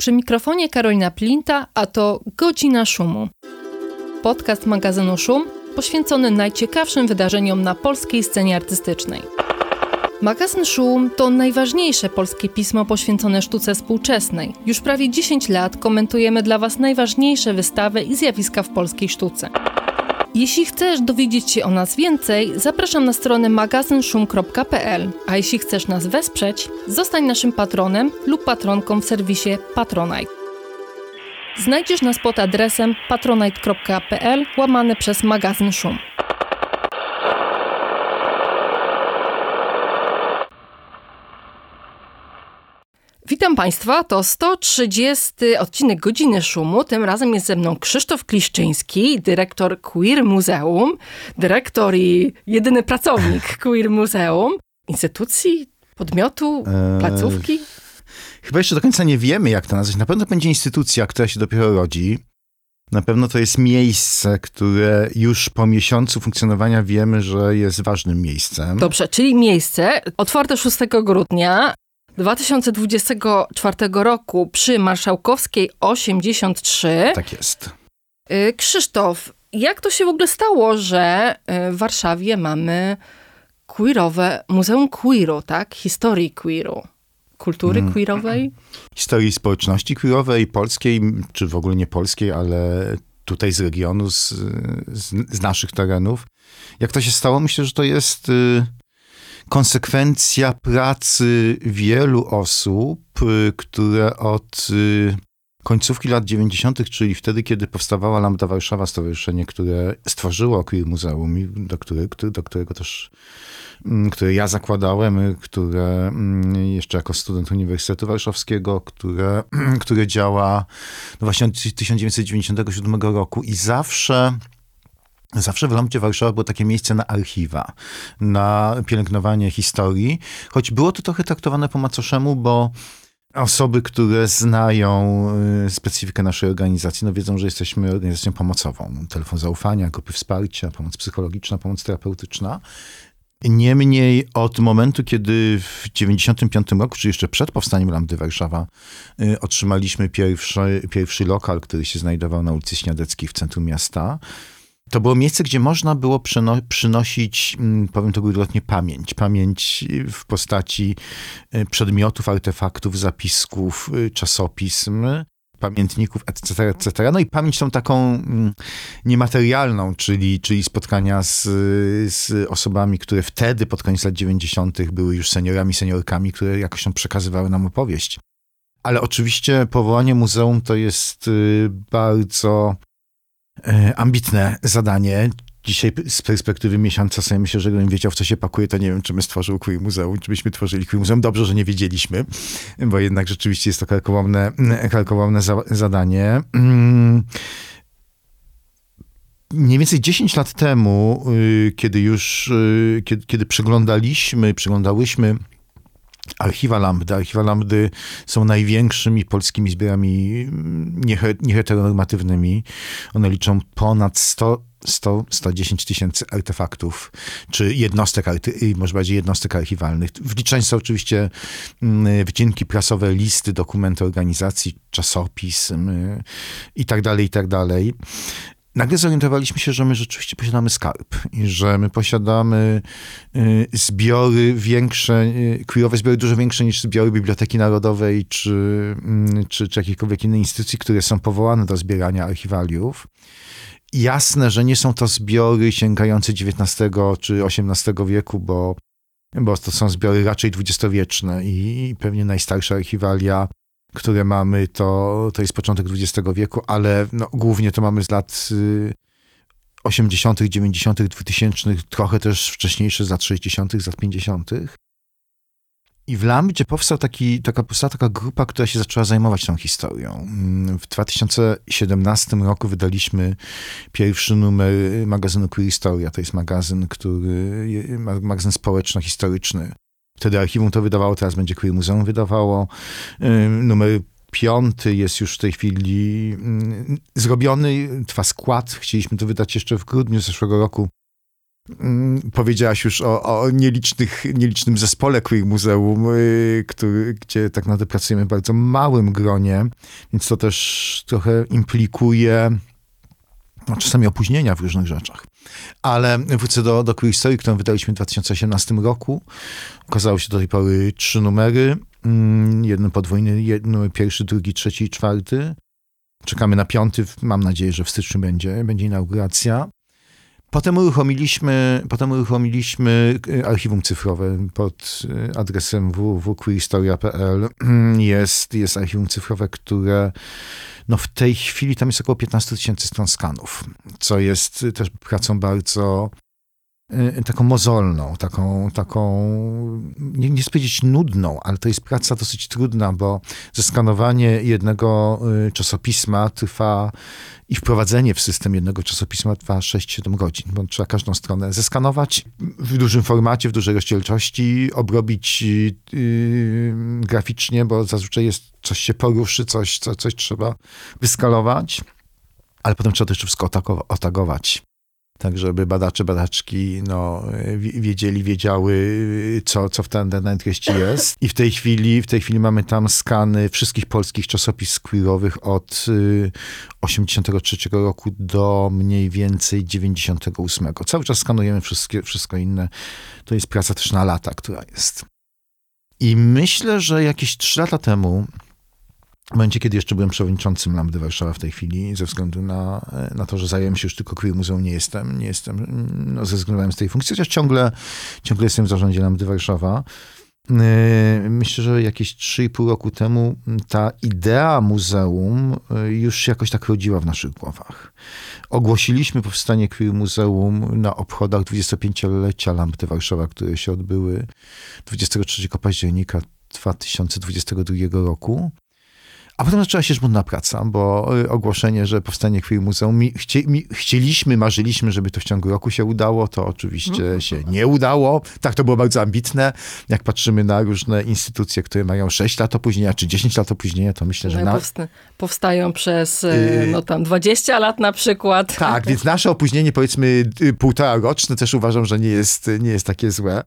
Przy mikrofonie Karolina Plinta, a to Godzina Szumu. Podcast magazynu Szum poświęcony najciekawszym wydarzeniom na polskiej scenie artystycznej. Magazyn Szum to najważniejsze polskie pismo poświęcone sztuce współczesnej. Już prawie 10 lat komentujemy dla Was najważniejsze wystawy i zjawiska w polskiej sztuce. Jeśli chcesz dowiedzieć się o nas więcej, zapraszam na stronę magazynszum.pl, a jeśli chcesz nas wesprzeć, zostań naszym patronem lub patronką w serwisie Patronite. Znajdziesz nas pod adresem patronite.pl/magazyn Szum. Witam Państwa, to 130 odcinek Godziny Szumu. Tym razem jest ze mną Krzysztof Kliszczyński, dyrektor Queer Muzeum, dyrektor i jedyny pracownik Queer Muzeum, instytucji, podmiotu, placówki. Chyba jeszcze do końca nie wiemy, jak to nazwać. Na pewno będzie instytucja, która się dopiero rodzi. Na pewno to jest miejsce, które już po miesiącu funkcjonowania wiemy, że jest ważnym miejscem. Dobrze, czyli miejsce otwarte 6 grudnia 2024 roku przy Marszałkowskiej 83. Tak jest. Krzysztof, jak to się w ogóle stało, że w Warszawie mamy queerowe, Muzeum Queeru, tak? Historii queeru, kultury queerowej? Historii społeczności queerowej, polskiej, czy w ogóle nie polskiej, ale tutaj z regionu, z naszych terenów. Jak to się stało? Myślę, że to jest konsekwencja pracy wielu osób, które od końcówki lat 90., czyli wtedy, kiedy powstawała Lambda Warszawa, stowarzyszenie, które stworzyło Queer Muzeum, do którego też, które ja zakładałem, które jeszcze jako student Uniwersytetu Warszawskiego, które działa no właśnie od 1997 roku i zawsze w Lambdzie Warszawa było takie miejsce na archiwa, na pielęgnowanie historii, choć było to trochę traktowane po macoszemu, bo osoby, które znają specyfikę naszej organizacji, no wiedzą, że jesteśmy organizacją pomocową. Telefon zaufania, grupy wsparcia, pomoc psychologiczna, pomoc terapeutyczna. Niemniej od momentu, kiedy w 1995 roku, czy jeszcze przed powstaniem Lambdy Warszawa, otrzymaliśmy pierwszy lokal, który się znajdował na ulicy Śniadeckiej w centrum miasta, to było miejsce, gdzie można było przynosić, powiem to górnolotnie, pamięć w postaci przedmiotów, artefaktów, zapisków, czasopism, pamiętników, etc. No i pamięć tą taką niematerialną, czyli spotkania z osobami, które wtedy, pod koniec lat 90. były już seniorami, seniorkami, które jakoś tam przekazywały nam opowieść. Ale oczywiście powołanie muzeum to jest bardzo ambitne zadanie. Dzisiaj z perspektywy miesiąca sobie myślę, że gdybym wiedział, w co się pakuje, to nie wiem, czy bym stworzył Queer Muzeum, czy byśmy tworzyli Queer Muzeum. Dobrze, że nie wiedzieliśmy, bo jednak rzeczywiście jest to karkołomne zadanie. Mniej więcej 10 lat temu, kiedy przeglądałyśmy Archiwa Lambdy są największymi polskimi zbiorami nieheteronormatywnymi. One liczą ponad 110 tysięcy artefaktów, czy jednostek, może bardziej jednostek archiwalnych. Wliczane są oczywiście wycinki prasowe, listy, dokumenty organizacji, czasopism i tak dalej. Nagle zorientowaliśmy się, że my rzeczywiście posiadamy skarb i że my posiadamy zbiory większe, queerowe zbiory dużo większe niż zbiory Biblioteki Narodowej czy jakiejkolwiek innej instytucji, które są powołane do zbierania archiwaliów. Jasne, że nie są to zbiory sięgające XIX czy XVIII wieku, bo to są zbiory raczej dwudziestowieczne i pewnie najstarsze archiwalia, które mamy, to jest początek XX wieku, ale no, głównie to mamy z lat 80., 90., 2000, trochę też wcześniejsze z lat 60., z lat 50. I w Lambdzie powstała taka grupa, która się zaczęła zajmować tą historią. W 2017 roku wydaliśmy pierwszy numer magazynu Queer Historia. To jest magazyn, magazyn społeczno-historyczny. Wtedy archiwum to wydawało, teraz będzie Queer Muzeum wydawało. Numer 5 jest już w tej chwili zrobiony, trwa skład. Chcieliśmy to wydać jeszcze w grudniu zeszłego roku. Powiedziałaś już o nielicznym zespole Queer Muzeum, gdzie tak naprawdę pracujemy w bardzo małym gronie, więc to też trochę implikuje czasami opóźnienia w różnych rzeczach. Ale wrócę do Queer Story, którą wydaliśmy w 2018 roku. Ukazało się do tej pory 3 numery. Jeden podwójny, numer 1, 2, 3 i 4. Czekamy na 5. Mam nadzieję, że w styczniu będzie inauguracja. Potem uruchomiliśmy archiwum cyfrowe pod adresem www.queerhistoria.pl. Jest archiwum cyfrowe, które w tej chwili tam jest około 15 000 stron skanów, co jest też pracą bardzo taką mozolną, nie chcę powiedzieć nudną, ale to jest praca dosyć trudna, bo zeskanowanie jednego czasopisma trwa i wprowadzenie w system jednego czasopisma trwa 6-7 godzin, bo trzeba każdą stronę zeskanować w dużym formacie, w dużej rozdzielczości, obrobić graficznie, bo zazwyczaj coś się poruszy, coś trzeba wyskalować, ale potem trzeba to jeszcze wszystko otagować. Tak, żeby badaczki wiedziały, co w danej treści jest. I w tej chwili mamy tam skany wszystkich polskich czasopism queerowych od 83 roku do mniej więcej 98. Cały czas skanujemy wszystko inne. To jest praca też na lata, która jest. I myślę, że jakieś 3 lata temu, w momencie, kiedy jeszcze byłem przewodniczącym Lambdy Warszawa w tej chwili, ze względu na to, że zajęłem się już tylko Queer Muzeum, nie jestem, zrezygnowałem z tej funkcji, chociaż ciągle jestem w zarządzie Lambdy Warszawa. Myślę, że jakieś 3,5 roku temu ta idea muzeum już się jakoś tak rodziła w naszych głowach. Ogłosiliśmy powstanie Queer Muzeum na obchodach 25-lecia Lambdy Warszawa, które się odbyły 23 października 2022 roku. A potem zaczęła się żmudna praca, bo ogłoszenie, że powstanie Queer Muzeum, marzyliśmy, żeby to w ciągu roku się udało, to oczywiście się nie udało. Tak, to było bardzo ambitne. Jak patrzymy na różne instytucje, które mają 6 lat opóźnienia, czy 10 lat opóźnienia, to myślę, że... Powstają przez 20 lat na przykład. Tak, więc nasze opóźnienie, powiedzmy 1,5 roczne, też uważam, że nie jest takie złe.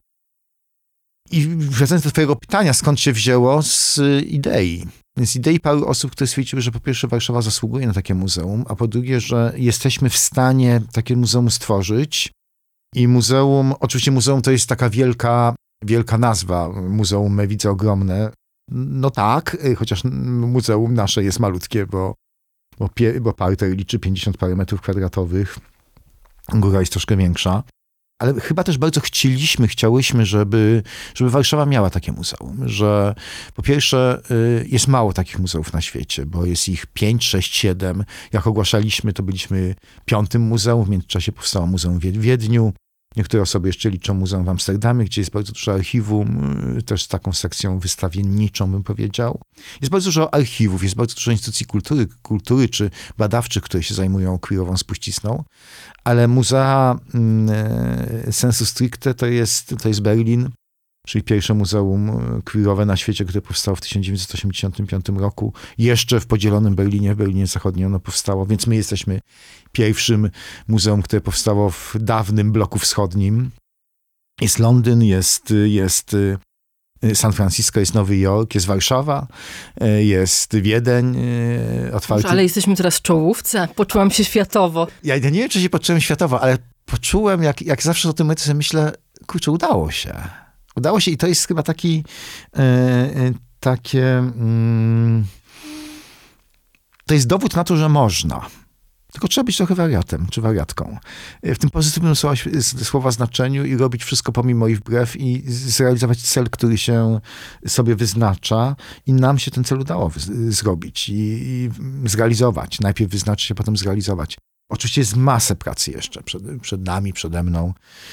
I wracając do twojego pytania, skąd się wzięło? Z idei. Z idei paru osób, które stwierdziły, że po pierwsze Warszawa zasługuje na takie muzeum, a po drugie, że jesteśmy w stanie takie muzeum stworzyć. I oczywiście muzeum to jest taka wielka nazwa. Muzeum me widzę ogromne. No tak, chociaż muzeum nasze jest malutkie, bo parter liczy 50 parę metrów kwadratowych. Góra jest troszkę większa. Ale chyba też bardzo chciałyśmy, żeby Warszawa miała takie muzeum, że po pierwsze jest mało takich muzeów na świecie, bo jest ich 5, 6, 7. Jak ogłaszaliśmy, to byliśmy 5. muzeum, w międzyczasie powstało muzeum w Wiedniu. Niektóre osoby jeszcze liczą muzeum w Amsterdamie, gdzie jest bardzo dużo archiwum, też z taką sekcją wystawienniczą, bym powiedział. Jest bardzo dużo archiwów, jest bardzo dużo instytucji kultury czy badawczych, które się zajmują queerową spuścizną, ale muzea sensu stricte to jest Berlin, czyli pierwsze muzeum queerowe na świecie, które powstało w 1985 roku. Jeszcze w podzielonym Berlinie, w Berlinie Zachodnim ono powstało, więc my jesteśmy pierwszym muzeum, które powstało w dawnym bloku wschodnim. Jest Londyn, jest San Francisco, jest Nowy Jork, jest Warszawa, jest Wiedeń otwarty. Ale jesteśmy teraz w czołówce. Poczułam się światowo. Ja nie wiem, czy się poczułem światowo, ale poczułem, jak zawsze o tym sobie myślę, kurczę, udało się. Udało się i to jest chyba to jest dowód na to, że można. Tylko trzeba być trochę wariatem, czy wariatką. W tym pozytywnym słowa znaczeniu i robić wszystko pomimo i wbrew i zrealizować cel, który się sobie wyznacza i nam się ten cel udało zrobić i zrealizować. Najpierw wyznaczyć, a potem zrealizować. Oczywiście jest masę pracy jeszcze przed nami, przede mną.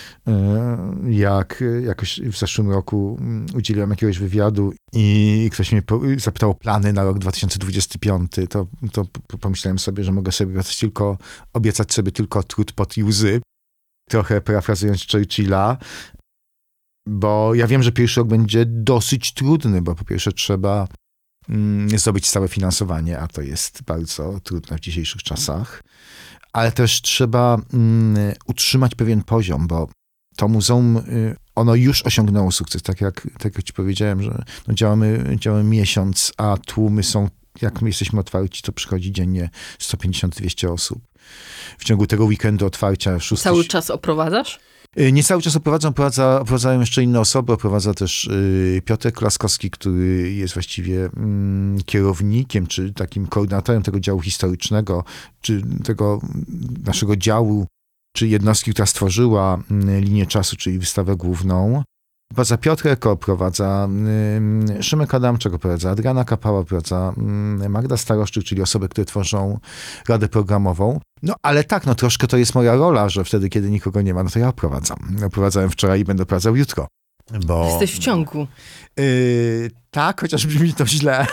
Jak jakoś w zeszłym roku udzieliłem jakiegoś wywiadu i ktoś mnie zapytał o plany na rok 2025, to pomyślałem sobie, że mogę sobie obiecać sobie tylko trud, pot i łzy. Trochę parafrazując Churchilla, bo ja wiem, że pierwszy rok będzie dosyć trudny, bo po pierwsze trzeba zdobyć stałe finansowanie, a to jest bardzo trudne w dzisiejszych czasach. ale też trzeba utrzymać pewien poziom, bo to muzeum, ono już osiągnęło sukces. Tak jak ci powiedziałem, że działamy miesiąc, a tłumy są, jak my jesteśmy otwarci, to przychodzi dziennie 150-200 osób. W ciągu tego weekendu otwarcia... Cały czas oprowadzasz? Nie cały czas oprowadzają jeszcze inne osoby. Oprowadza też Piotr Klaskowski, który jest właściwie kierownikiem, czy takim koordynatorem tego działu historycznego, czy tego naszego działu, czy jednostki, która stworzyła linię czasu, czyli wystawę główną. Prowadza Piotr Eko, prowadza Szymek Adamczak, prowadza Adriana Kapała, prowadza Magda Staroszczyk, czyli osoby, które tworzą radę programową. No ale tak, no troszkę to jest moja rola, że wtedy, kiedy nikogo nie ma, no to ja oprowadzam. Oprowadzałem wczoraj i będę oprowadzał jutro. Bo... Jesteś w ciągu. Tak, chociaż brzmi to źle.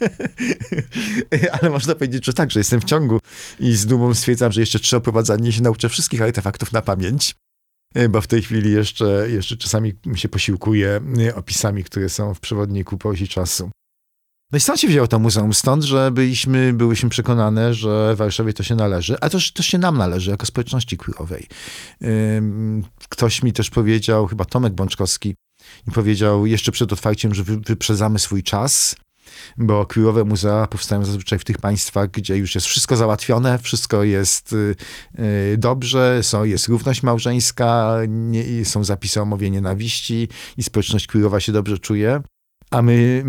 Ale można powiedzieć, że tak, że jestem w ciągu i z dumą stwierdzam, że jeszcze 3 oprowadzanie się nauczę wszystkich artefaktów na pamięć. Bo w tej chwili jeszcze czasami się posiłkuję opisami, które są w przewodniku po osi czasu. No i stąd się wzięło to muzeum? Stąd, że byłyśmy przekonane, że Warszawie to się należy, a to się nam należy, jako społeczności queerowej. Ktoś mi też powiedział, chyba Tomek Bączkowski, mi powiedział jeszcze przed otwarciem, że wyprzedzamy swój czas, bo queerowe muzea powstają zazwyczaj w tych państwach, gdzie już jest wszystko załatwione, wszystko jest dobrze, jest równość małżeńska, są zapisy o mowie nienawiści i społeczność queerowa się dobrze czuje. A my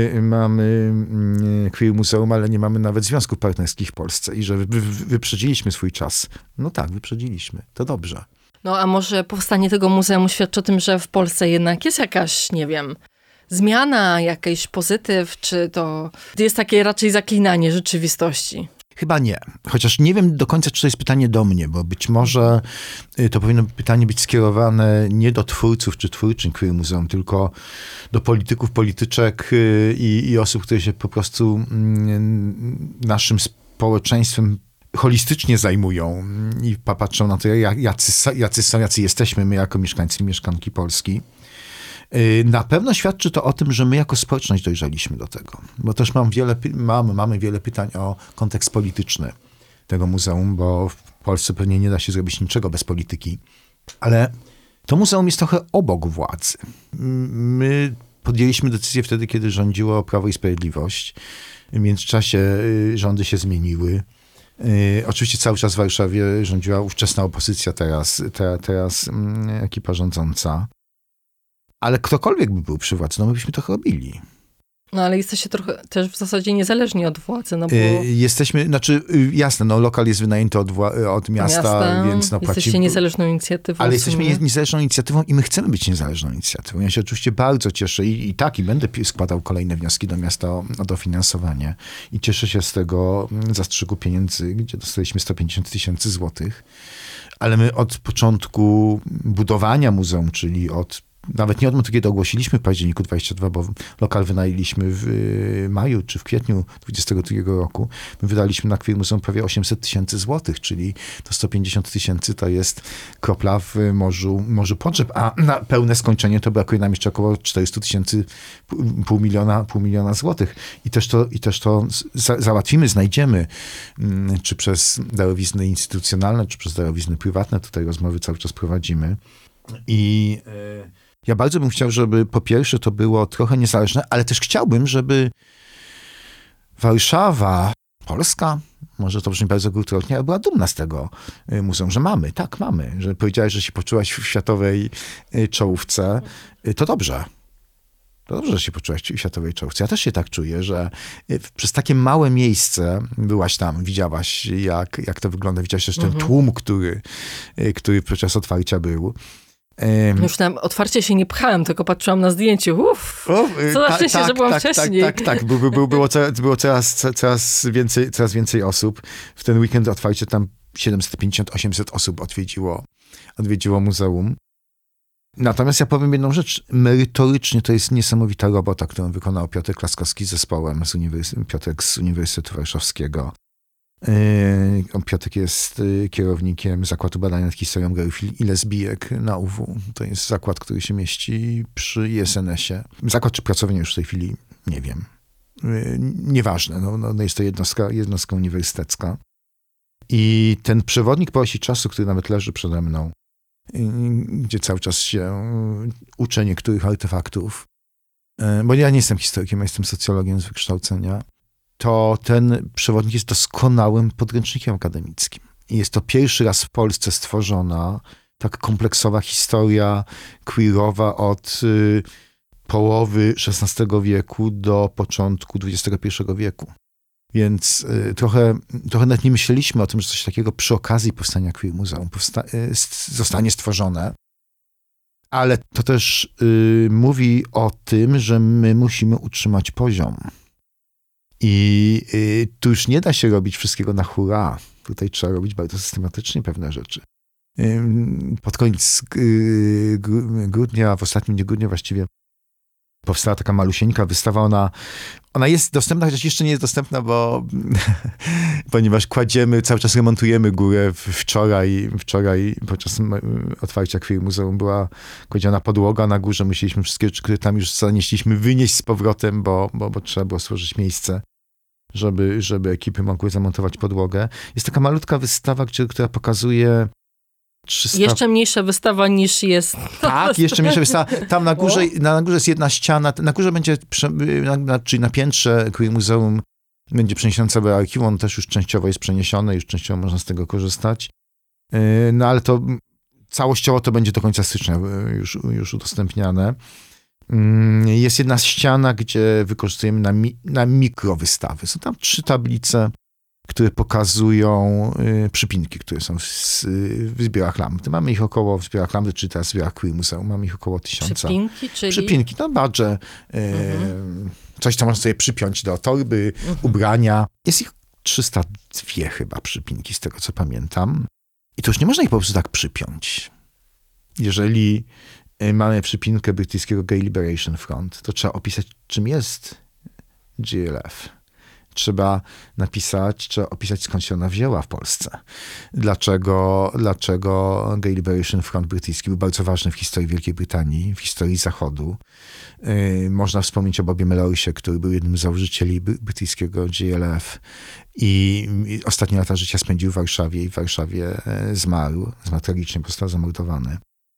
mamy queer muzeum, ale nie mamy nawet związków partnerskich w Polsce i że wyprzedziliśmy swój czas. No tak, wyprzedziliśmy. To dobrze. No a może powstanie tego muzeum świadczy o tym, że w Polsce jednak jest jakaś, nie wiem, zmiana, jakiś pozytyw, czy to jest takie raczej zaklinanie rzeczywistości? Chyba nie. Chociaż nie wiem do końca, czy to jest pytanie do mnie, bo być może to powinno pytanie być skierowane nie do twórców czy twórczyń queer muzeum, tylko do polityków, polityczek i osób, które się po prostu naszym społeczeństwem holistycznie zajmują i patrzą na to, jacy jesteśmy my jako mieszkańcy i mieszkanki Polski. Na pewno świadczy to o tym, że my jako społeczność dojrzeliśmy do tego. Bo też mamy wiele pytań o kontekst polityczny tego muzeum, bo w Polsce pewnie nie da się zrobić niczego bez polityki. Ale to muzeum jest trochę obok władzy. My podjęliśmy decyzję wtedy, kiedy rządziło Prawo i Sprawiedliwość. W międzyczasie rządy się zmieniły. Oczywiście cały czas w Warszawie rządziła ówczesna opozycja, teraz ekipa rządząca. Ale ktokolwiek by był przy władzy, no my byśmy to robili. No ale jesteście trochę też w zasadzie niezależni od władzy, no bo... Jesteśmy, jasne, no lokal jest wynajęty od miasta, więc no płacimy... Jesteście niezależną inicjatywą. Ale jesteśmy niezależną inicjatywą i my chcemy być niezależną inicjatywą. Ja się oczywiście bardzo cieszę i będę składał kolejne wnioski do miasta o dofinansowanie. I cieszę się z tego zastrzyku pieniędzy, gdzie dostaliśmy 150 000 złotych. Ale my od początku budowania muzeum, czyli nawet nie od momentu, kiedy ogłosiliśmy w październiku 22, bo lokal wynajęliśmy w maju czy w kwietniu 22 roku. My wydaliśmy na Queer Muzeum prawie 800 000 złotych, czyli to 150 000 to jest kropla w morzu potrzeb, a na pełne skończenie to brakuje nam jeszcze około 400 000, pół miliona złotych. I też to załatwimy, znajdziemy, czy przez darowizny instytucjonalne, czy przez darowizny prywatne. Tutaj rozmowy cały czas prowadzimy. I ja bardzo bym chciał, żeby po pierwsze to było trochę niezależne, ale też chciałbym, żeby Warszawa, Polska, może to brzmi bardzo kulturalnie, ale była dumna z tego muzeum, że mamy, że powiedziałeś, że się poczułaś w światowej czołówce, to dobrze. To dobrze, że się poczułaś w światowej czołówce. Ja też się tak czuję, że przez takie małe miejsce byłaś tam, widziałaś jak to wygląda, widziałaś też ten tłum, który podczas otwarcia był. Już na otwarcie się nie pchałem, tylko patrzyłam na zdjęcie. Co za szczęście, że byłam wcześniej. Tak. Było coraz więcej osób. W ten weekend otwarcie tam 750-800 osób odwiedziło muzeum. Natomiast ja powiem jedną rzecz. Merytorycznie to jest niesamowita robota, którą wykonał Piotr Klaskowski z zespołem Piotrek z Uniwersytetu Warszawskiego. Piotr jest kierownikiem Zakładu Badań nad Historią Gejów i Lesbijek na UW. To jest zakład, który się mieści przy ISNS-ie. Zakład czy pracownia już w tej chwili, nie wiem. Nieważne. No jest to jednostka uniwersytecka. I ten przewodnik po osi czasu, który nawet leży przede mną, gdzie cały czas się uczę niektórych artefaktów, bo ja nie jestem historykiem, ja jestem socjologiem z wykształcenia, to ten przewodnik jest doskonałym podręcznikiem akademickim. I jest to pierwszy raz w Polsce stworzona tak kompleksowa historia queerowa od połowy XVI wieku do początku XXI wieku. Więc trochę nawet nie myśleliśmy o tym, że coś takiego przy okazji powstania Queer Muzeum zostanie stworzone. Ale to też mówi o tym, że my musimy utrzymać poziom. I tu już nie da się robić wszystkiego na hurra. Tutaj trzeba robić bardzo systematycznie pewne rzeczy. Pod koniec grudnia, w ostatnim dniu grudnia właściwie, powstała taka malusieńka wystawa. Ona jest dostępna, chociaż jeszcze nie jest dostępna, ponieważ cały czas remontujemy górę. Wczoraj podczas otwarcia Queer Muzeum była kładziona podłoga na górze. Musieliśmy wszystkie rzeczy, które tam już zanieśliśmy, wynieść z powrotem, bo trzeba było stworzyć miejsce, żeby ekipy mogły zamontować podłogę. Jest taka malutka wystawa, która pokazuje 300... Jeszcze mniejsza wystawa niż jest. Tak, jeszcze mniejsza wystawa. Tam na górze jest jedna ściana. Na górze będzie, czyli na piętrze Queer Muzeum będzie przeniesione całe archiwum. On też już częściowo jest przeniesione, już częściowo można z tego korzystać. No ale to całościowo to będzie do końca stycznia już udostępniane. Jest jedna ściana, gdzie wykorzystujemy na mikrowystawy. Są tam 3 tablice, które pokazują przypinki, które są w zbiorach Lambdy. Mamy ich około w zbiorach Lambdy, czy teraz w zbiorach Queer Muzeum. Mamy ich około 1000. Przypinki, czyli? Przypinki, badże. Coś, co można sobie przypiąć do torby, ubrania. Jest ich 302 chyba przypinki, z tego co pamiętam. I to już nie można ich po prostu tak przypiąć. Jeżeli mamy przypinkę brytyjskiego Gay Liberation Front, to trzeba opisać, czym jest GLF. Trzeba opisać, skąd się ona wzięła w Polsce. Dlaczego Gay Liberation Front brytyjski był bardzo ważny w historii Wielkiej Brytanii, w historii Zachodu. Można wspomnieć o Bobie Mellorisie, który był jednym z założycieli brytyjskiego GLF i ostatnie lata życia spędził w Warszawie i w Warszawie zmarł tragicznie, został zamordowany.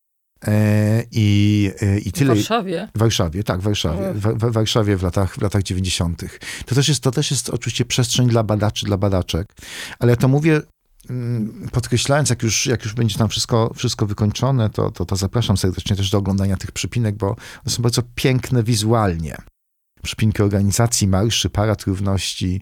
I tyle. W Warszawie? W Warszawie, tak, w Warszawie. W Warszawie w latach 90. To też jest oczywiście przestrzeń dla badaczy, dla badaczek, ale ja to mówię podkreślając, jak już będzie tam wszystko wykończone, to zapraszam serdecznie też do oglądania tych przypinek, bo one są bardzo piękne wizualnie. Przypinki organizacji, marszy, Parad Równości,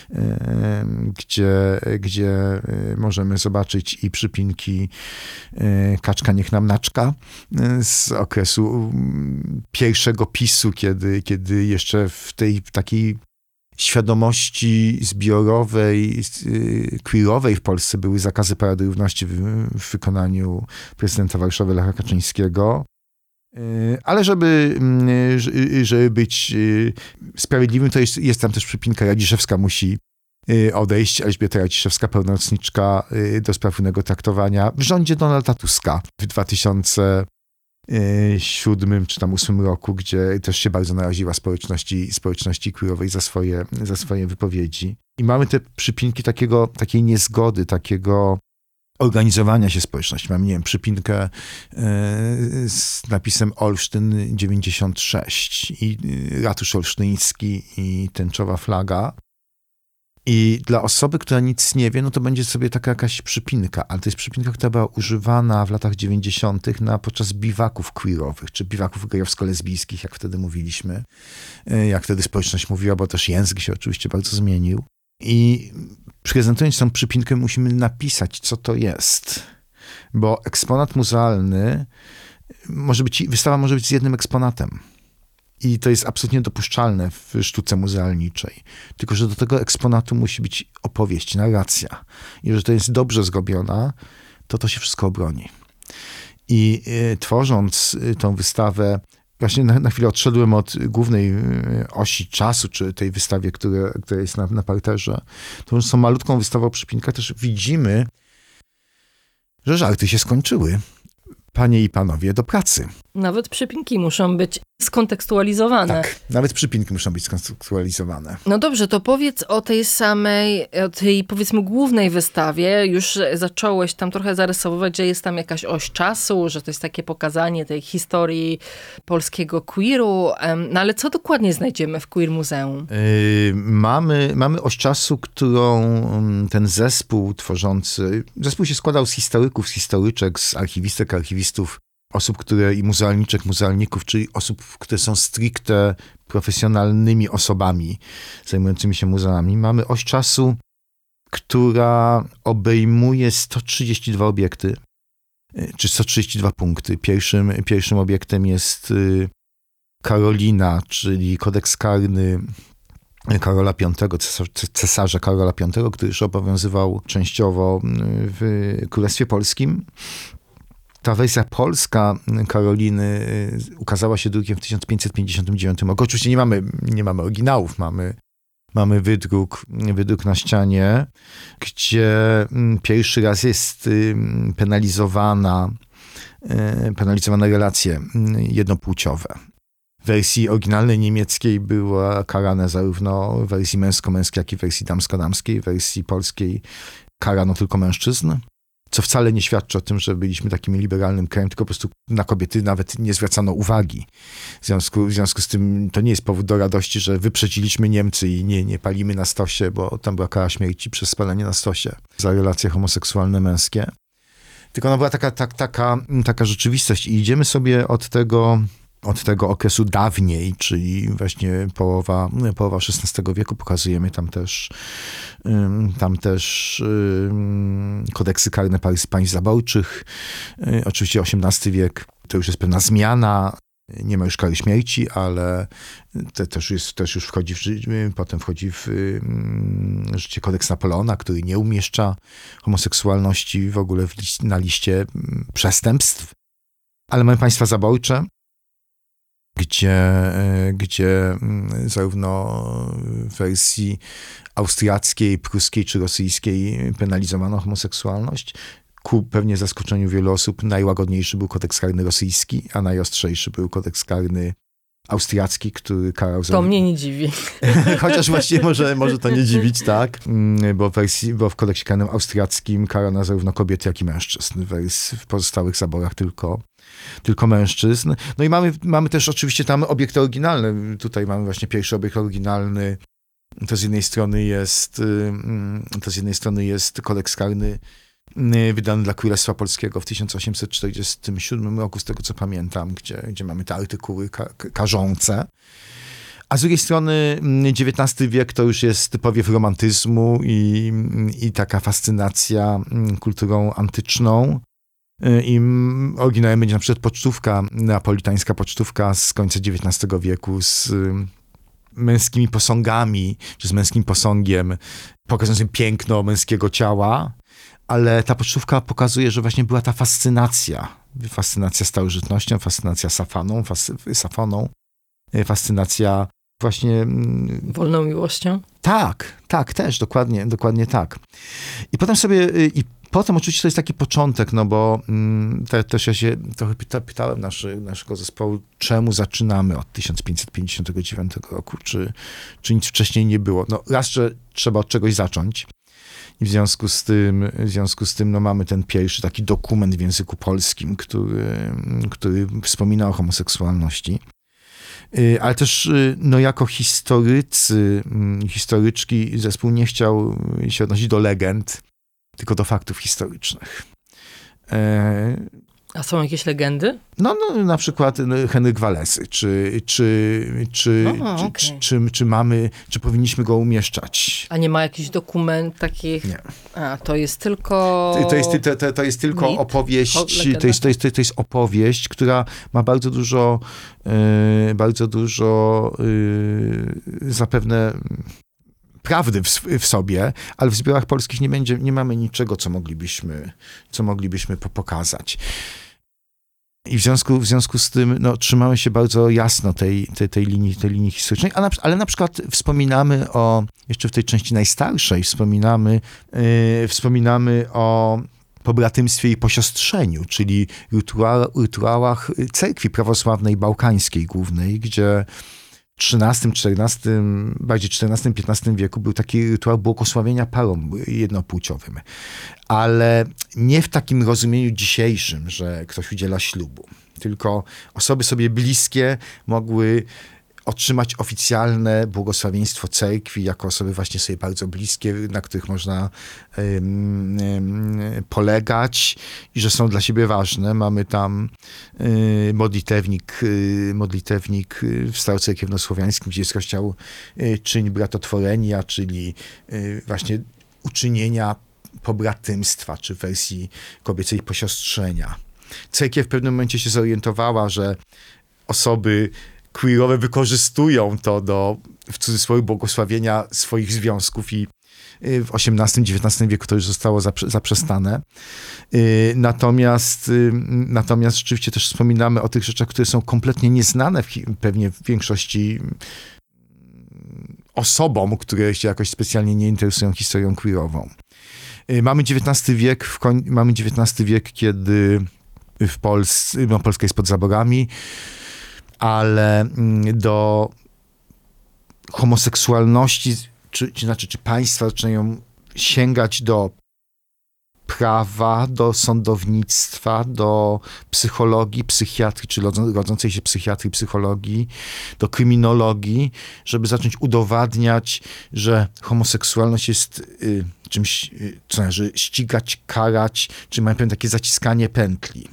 gdzie możemy zobaczyć i przypinki Kaczka niech nam naczka z okresu pierwszego PiS-u, kiedy jeszcze w tej takiej świadomości zbiorowej, queerowej w Polsce były zakazy Parady Równości w wykonaniu prezydenta Warszawy Lecha Kaczyńskiego. Ale żeby być sprawiedliwym, to jest tam też przypinka Radziszewska musi odejść. Elżbieta Radziszewska, pełnomocniczka do spraw równego traktowania w rządzie Donalda Tuska w 2007 czy tam 2008 roku, gdzie też się bardzo naraziła społeczności queerowej za swoje wypowiedzi. I mamy te przypinki takiej niezgody, takiego organizowania się społeczności. Mam, nie wiem, przypinkę z napisem Olsztyn 96 i ratusz olsztyński i tęczowa flaga. I dla osoby, która nic nie wie, no to będzie sobie taka jakaś przypinka, ale to jest przypinka, która była używana w latach 90. podczas biwaków queerowych, czy biwaków gejowsko-lesbijskich, jak wtedy mówiliśmy, jak wtedy społeczność mówiła, bo też język się oczywiście bardzo zmienił. I prezentując tą przypinkę musimy napisać, co to jest. Bo eksponat muzealny wystawa może być z jednym eksponatem. I to jest absolutnie dopuszczalne w sztuce muzealniczej. Tylko że do tego eksponatu musi być opowieść, narracja. I że to jest dobrze zrobiona, to się wszystko obroni. I tworząc tą wystawę, właśnie na chwilę odszedłem od głównej osi czasu, czy tej wystawie, która jest na parterze. To są malutką wystawą o przypinkach. Też widzimy, że żarty się skończyły. Panie i panowie, do pracy. Nawet przypinki muszą być skontekstualizowane. Tak, nawet przypinki muszą być skontekstualizowane. No dobrze, to powiedz o tej powiedzmy głównej wystawie. Już zacząłeś tam trochę zarysowywać, że jest tam jakaś oś czasu, że to jest takie pokazanie tej historii polskiego queeru. No ale co dokładnie znajdziemy w Queer Muzeum? Mamy oś czasu, którą ten zespół zespół się składał z historyków, z historyczek, z archiwistek, archiwistów, osób, i muzealniczek, muzealników, czyli osób, które są stricte profesjonalnymi osobami zajmującymi się muzeami. Mamy oś czasu, która obejmuje 132 obiekty, czy 132 punkty. Pierwszym obiektem jest Karolina, czyli kodeks karny Karola V, cesarza Karola V, który już obowiązywał częściowo w Królestwie Polskim. Ta wersja polska Karoliny ukazała się drukiem w 1559 roku. Oczywiście nie mamy oryginałów, mamy wydruk na ścianie, gdzie pierwszy raz jest penalizowane relacje jednopłciowe. W wersji oryginalnej niemieckiej była karane zarówno w wersji męsko-męskiej, jak i w wersji damsko-damskiej. W wersji polskiej karano tylko mężczyzn, co wcale nie świadczy o tym, że byliśmy takim liberalnym krajem, tylko po prostu na kobiety nawet nie zwracano uwagi. W związku z tym to nie jest powód do radości, że wyprzedziliśmy Niemcy i nie palimy na stosie, bo tam była kara śmierci przez spalenie na stosie za relacje homoseksualne męskie. Tylko ona była taka rzeczywistość i idziemy sobie od tego okresu dawniej, czyli właśnie połowa XVI wieku, pokazujemy tam też kodeksy karne państw zaborczych. Oczywiście XVIII wiek to już jest pewna zmiana, nie ma już kary śmierci, ale też już potem wchodzi w życie kodeks Napoleona, który nie umieszcza homoseksualności w ogóle na liście przestępstw. Ale mamy państwa zaborcze, gdzie zarówno w wersji austriackiej, pruskiej czy rosyjskiej penalizowano homoseksualność. Ku pewnie zaskoczeniu wielu osób najłagodniejszy był kodeks karny rosyjski, a najostrzejszy był kodeks karny austriacki, który karał... To mnie nie dziwi. Chociaż właściwie może to nie dziwić, tak? Bo w kodeksie karnym austriackim karano zarówno kobiety, jak i mężczyzn. W pozostałych zaborach tylko mężczyzn. No i mamy też oczywiście tam obiekty oryginalne. Tutaj mamy właśnie pierwszy obiekt oryginalny. To z jednej strony jest kodeks karny wydany dla Królestwa Polskiego w 1847 roku, z tego co pamiętam, gdzie mamy te artykuły karzące. A z drugiej strony XIX wiek to już jest powiew romantyzmu i taka fascynacja kulturą antyczną. I oryginałem będzie na przykład pocztówka, neapolitańska pocztówka z końca XIX wieku z męskimi posągami, czy z męskim posągiem pokazującym piękno męskiego ciała, ale ta pocztówka pokazuje, że właśnie była ta fascynacja starożytnością, fascynacja safoną, fascynacja właśnie... Wolną miłością? Tak, też, dokładnie tak. I potem oczywiście to jest taki początek, no bo też ja się trochę pytałem naszego zespołu, czemu zaczynamy od 1559 roku, czy nic wcześniej nie było. No raz, że trzeba od czegoś zacząć. I w związku z tym no, mamy ten pierwszy taki dokument w języku polskim, który wspomina o homoseksualności. Ale też no, jako historyczki zespół nie chciał się odnosić do legend, tylko do faktów historycznych. A są jakieś legendy? No na przykład Henryk Walesy, czy powinniśmy go umieszczać? A nie ma jakichś dokument takich? Nie. A, to jest tylko... To jest tylko opowieść, to jest opowieść, która ma bardzo dużo zapewne prawdy w sobie, ale w zbiorach polskich nie mamy niczego, co moglibyśmy pokazać. I w związku z tym no, trzymamy się bardzo jasno tej linii historycznej, ale na przykład wspominamy jeszcze w tej części najstarszej, wspominamy o pobratymstwie i posiostrzeniu, czyli rytuałach cerkwi prawosławnej bałkańskiej głównej, gdzie w bardziej XIV-XV wieku był taki rytuał błogosławienia parom jednopłciowym. Ale nie w takim rozumieniu dzisiejszym, że ktoś udziela ślubu. Tylko osoby sobie bliskie mogły otrzymać oficjalne błogosławieństwo cerkwi jako osoby właśnie sobie bardzo bliskie, na których można polegać i że są dla siebie ważne. Mamy tam modlitewnik w starocerkiewnosłowiańskim, gdzie jest rozdział czyń bratotworenia, czyli właśnie uczynienia pobratymstwa, czy wersji kobiecej posiostrzenia. Cerkiew w pewnym momencie się zorientowała, że osoby queerowe wykorzystują to do, w cudzysłowie, błogosławienia swoich związków i w XVIII-XIX wieku to już zostało zaprzestane. Natomiast rzeczywiście też wspominamy o tych rzeczach, które są kompletnie nieznane pewnie w większości osobom, które się jakoś specjalnie nie interesują historią queerową. Mamy XIX wiek, kiedy w Polsce, Polska jest pod zaborami, ale do homoseksualności, czy państwa zaczynają sięgać do prawa, do sądownictwa, do psychologii, psychiatrii, czy rodzącej się psychiatrii, psychologii, do kryminologii, żeby zacząć udowadniać, że homoseksualność jest czymś, co należy ścigać, karać, czy mają pewne takie zaciskanie pętli.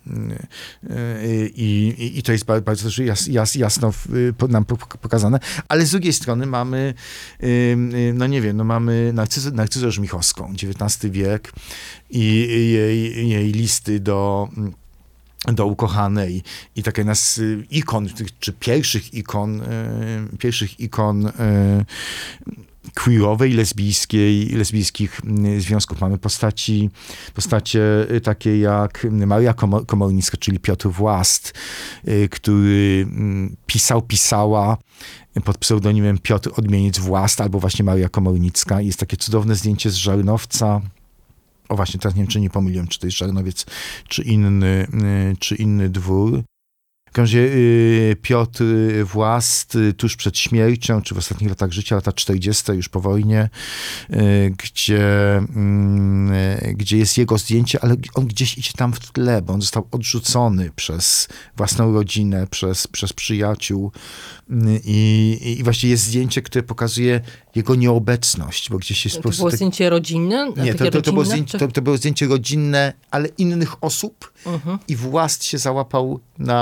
I to jest bardzo jasno nam pokazane, ale z drugiej strony mamy mamy Narcyzę Żmichowską, XIX wiek i jej listy do ukochanej i takie nas ikon, czy pierwszych ikon queerowej, lesbijskich związków. Mamy postacie takie jak Maria Komornicka, czyli Piotr Włast, który pisała pod pseudonimem Piotr Odmieniec Włast, albo właśnie Maria Komornicka. Jest takie cudowne zdjęcie z Żarnowca. O właśnie, teraz nie wiem, czy nie pomyliłem, czy to jest Żarnowiec, czy inny dwór. W każdym razie Piotr Włast tuż przed śmiercią, czy w ostatnich latach życia, lata 40. już po wojnie, gdzie jest jego zdjęcie, ale on gdzieś idzie tam w tle, bo on został odrzucony przez własną rodzinę, przez przyjaciół i właśnie jest zdjęcie, które pokazuje jego nieobecność, bo gdzieś jest... To było zdjęcie rodzinne? Nie, to było zdjęcie rodzinne, ale innych osób i Włast się załapał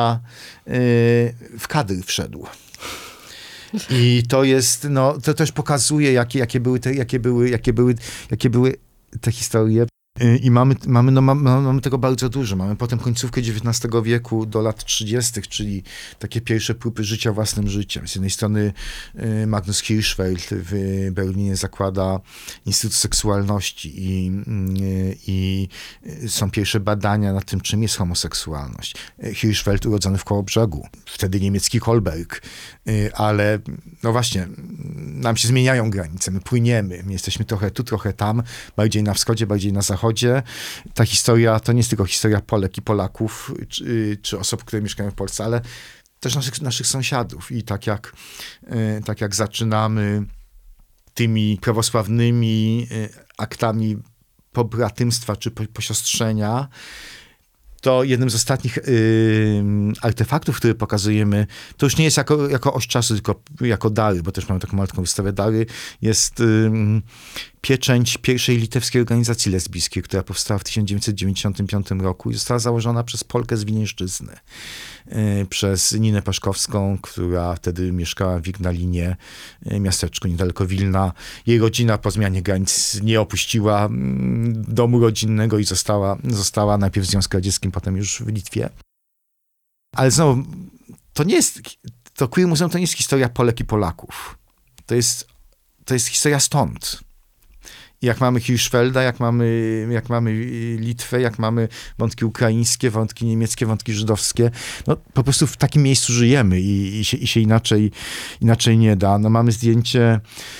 w kadr wszedł. I to jest, to też pokazuje, jakie były te historie. I mamy tego bardzo dużo. Mamy potem końcówkę XIX wieku do lat 30., czyli takie pierwsze próby życia własnym życiem. Z jednej strony Magnus Hirschfeld w Berlinie zakłada Instytut Seksualności i są pierwsze badania nad tym, czym jest homoseksualność. Hirschfeld urodzony w Kołobrzegu, wtedy niemiecki Kolberg, ale właśnie, nam się zmieniają granice, my płyniemy, my jesteśmy trochę tu, trochę tam, bardziej na wschodzie, bardziej na zachodzie. Ta historia to nie jest tylko historia Polek i Polaków, czy osób, które mieszkają w Polsce, ale też naszych sąsiadów. I tak jak zaczynamy tymi prawosławnymi aktami pobratymstwa czy posiostrzenia, to jednym z ostatnich artefaktów, które pokazujemy, to już nie jest jako oś czasu, tylko jako dary, bo też mamy taką malutką wystawę dary, jest pieczęć pierwszej litewskiej organizacji lesbijskiej, która powstała w 1995 roku i została założona przez Polkę z Wileńszczyzny, przez Ninę Paszkowską, która wtedy mieszkała w Ignalinie, miasteczku niedaleko Wilna. Jej rodzina po zmianie granic nie opuściła domu rodzinnego i została najpierw w Związku Radzieckim, potem już w Litwie. Ale znowu, to Queer Muzeum to nie jest historia Polek i Polaków. To jest historia stąd. Jak mamy Hirschfelda, jak mamy Litwę, jak mamy wątki ukraińskie, wątki niemieckie, wątki żydowskie. No, po prostu w takim miejscu żyjemy i się inaczej nie da. No, mamy zdjęcie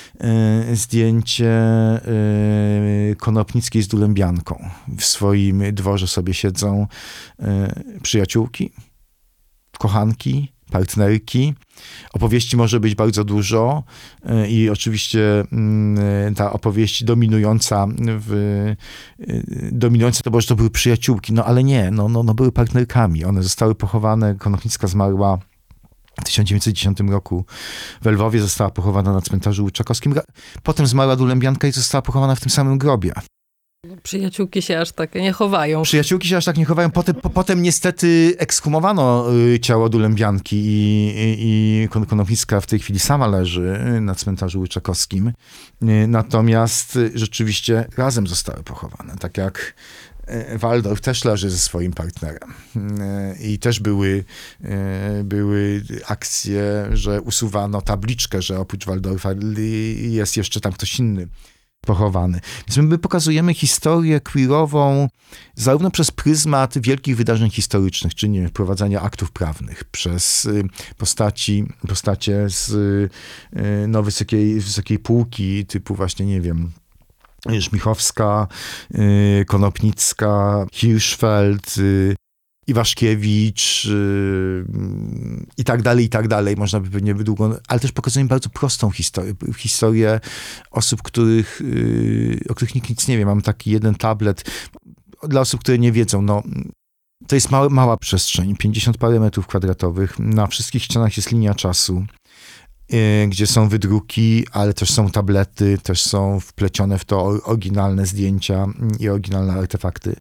Konopnickiej z Dulębianką. W swoim dworze sobie siedzą przyjaciółki, kochanki, partnerki. Opowieści może być bardzo dużo i oczywiście ta opowieść dominująca to było, że to były przyjaciółki, no ale nie, no były partnerkami. One zostały pochowane, Konopnicka zmarła w 1910 roku w Lwowie, została pochowana na cmentarzu Łyczakowskim. Potem zmarła Dulębianka i została pochowana w tym samym grobie. Przyjaciółki się aż tak nie chowają. Potem niestety ekshumowano ciało Dulębianki i Konopnicka w tej chwili sama leży na cmentarzu Łyczakowskim. Natomiast rzeczywiście razem zostały pochowane. Tak jak Waldorf też leży ze swoim partnerem. I też były akcje, że usuwano tabliczkę, że oprócz Waldorfa jest jeszcze tam ktoś inny pochowany. Więc my pokazujemy historię queerową zarówno przez pryzmat wielkich wydarzeń historycznych, czyli nie wiem, wprowadzania aktów prawnych, przez postacie z wysokiej półki, typu właśnie, nie wiem, Żmichowska, Konopnicka, Hirschfeld, Iwaszkiewicz i tak dalej. Można by pewnie długo, ale też pokazujemy bardzo prostą historię osób, o których nikt nic nie wie. Mam taki jeden tablet dla osób, które nie wiedzą. No, to jest mała przestrzeń, 50 parę metrów kwadratowych. Na wszystkich ścianach jest linia czasu, gdzie są wydruki, ale też są tablety, też są wplecione w to oryginalne zdjęcia i oryginalne artefakty.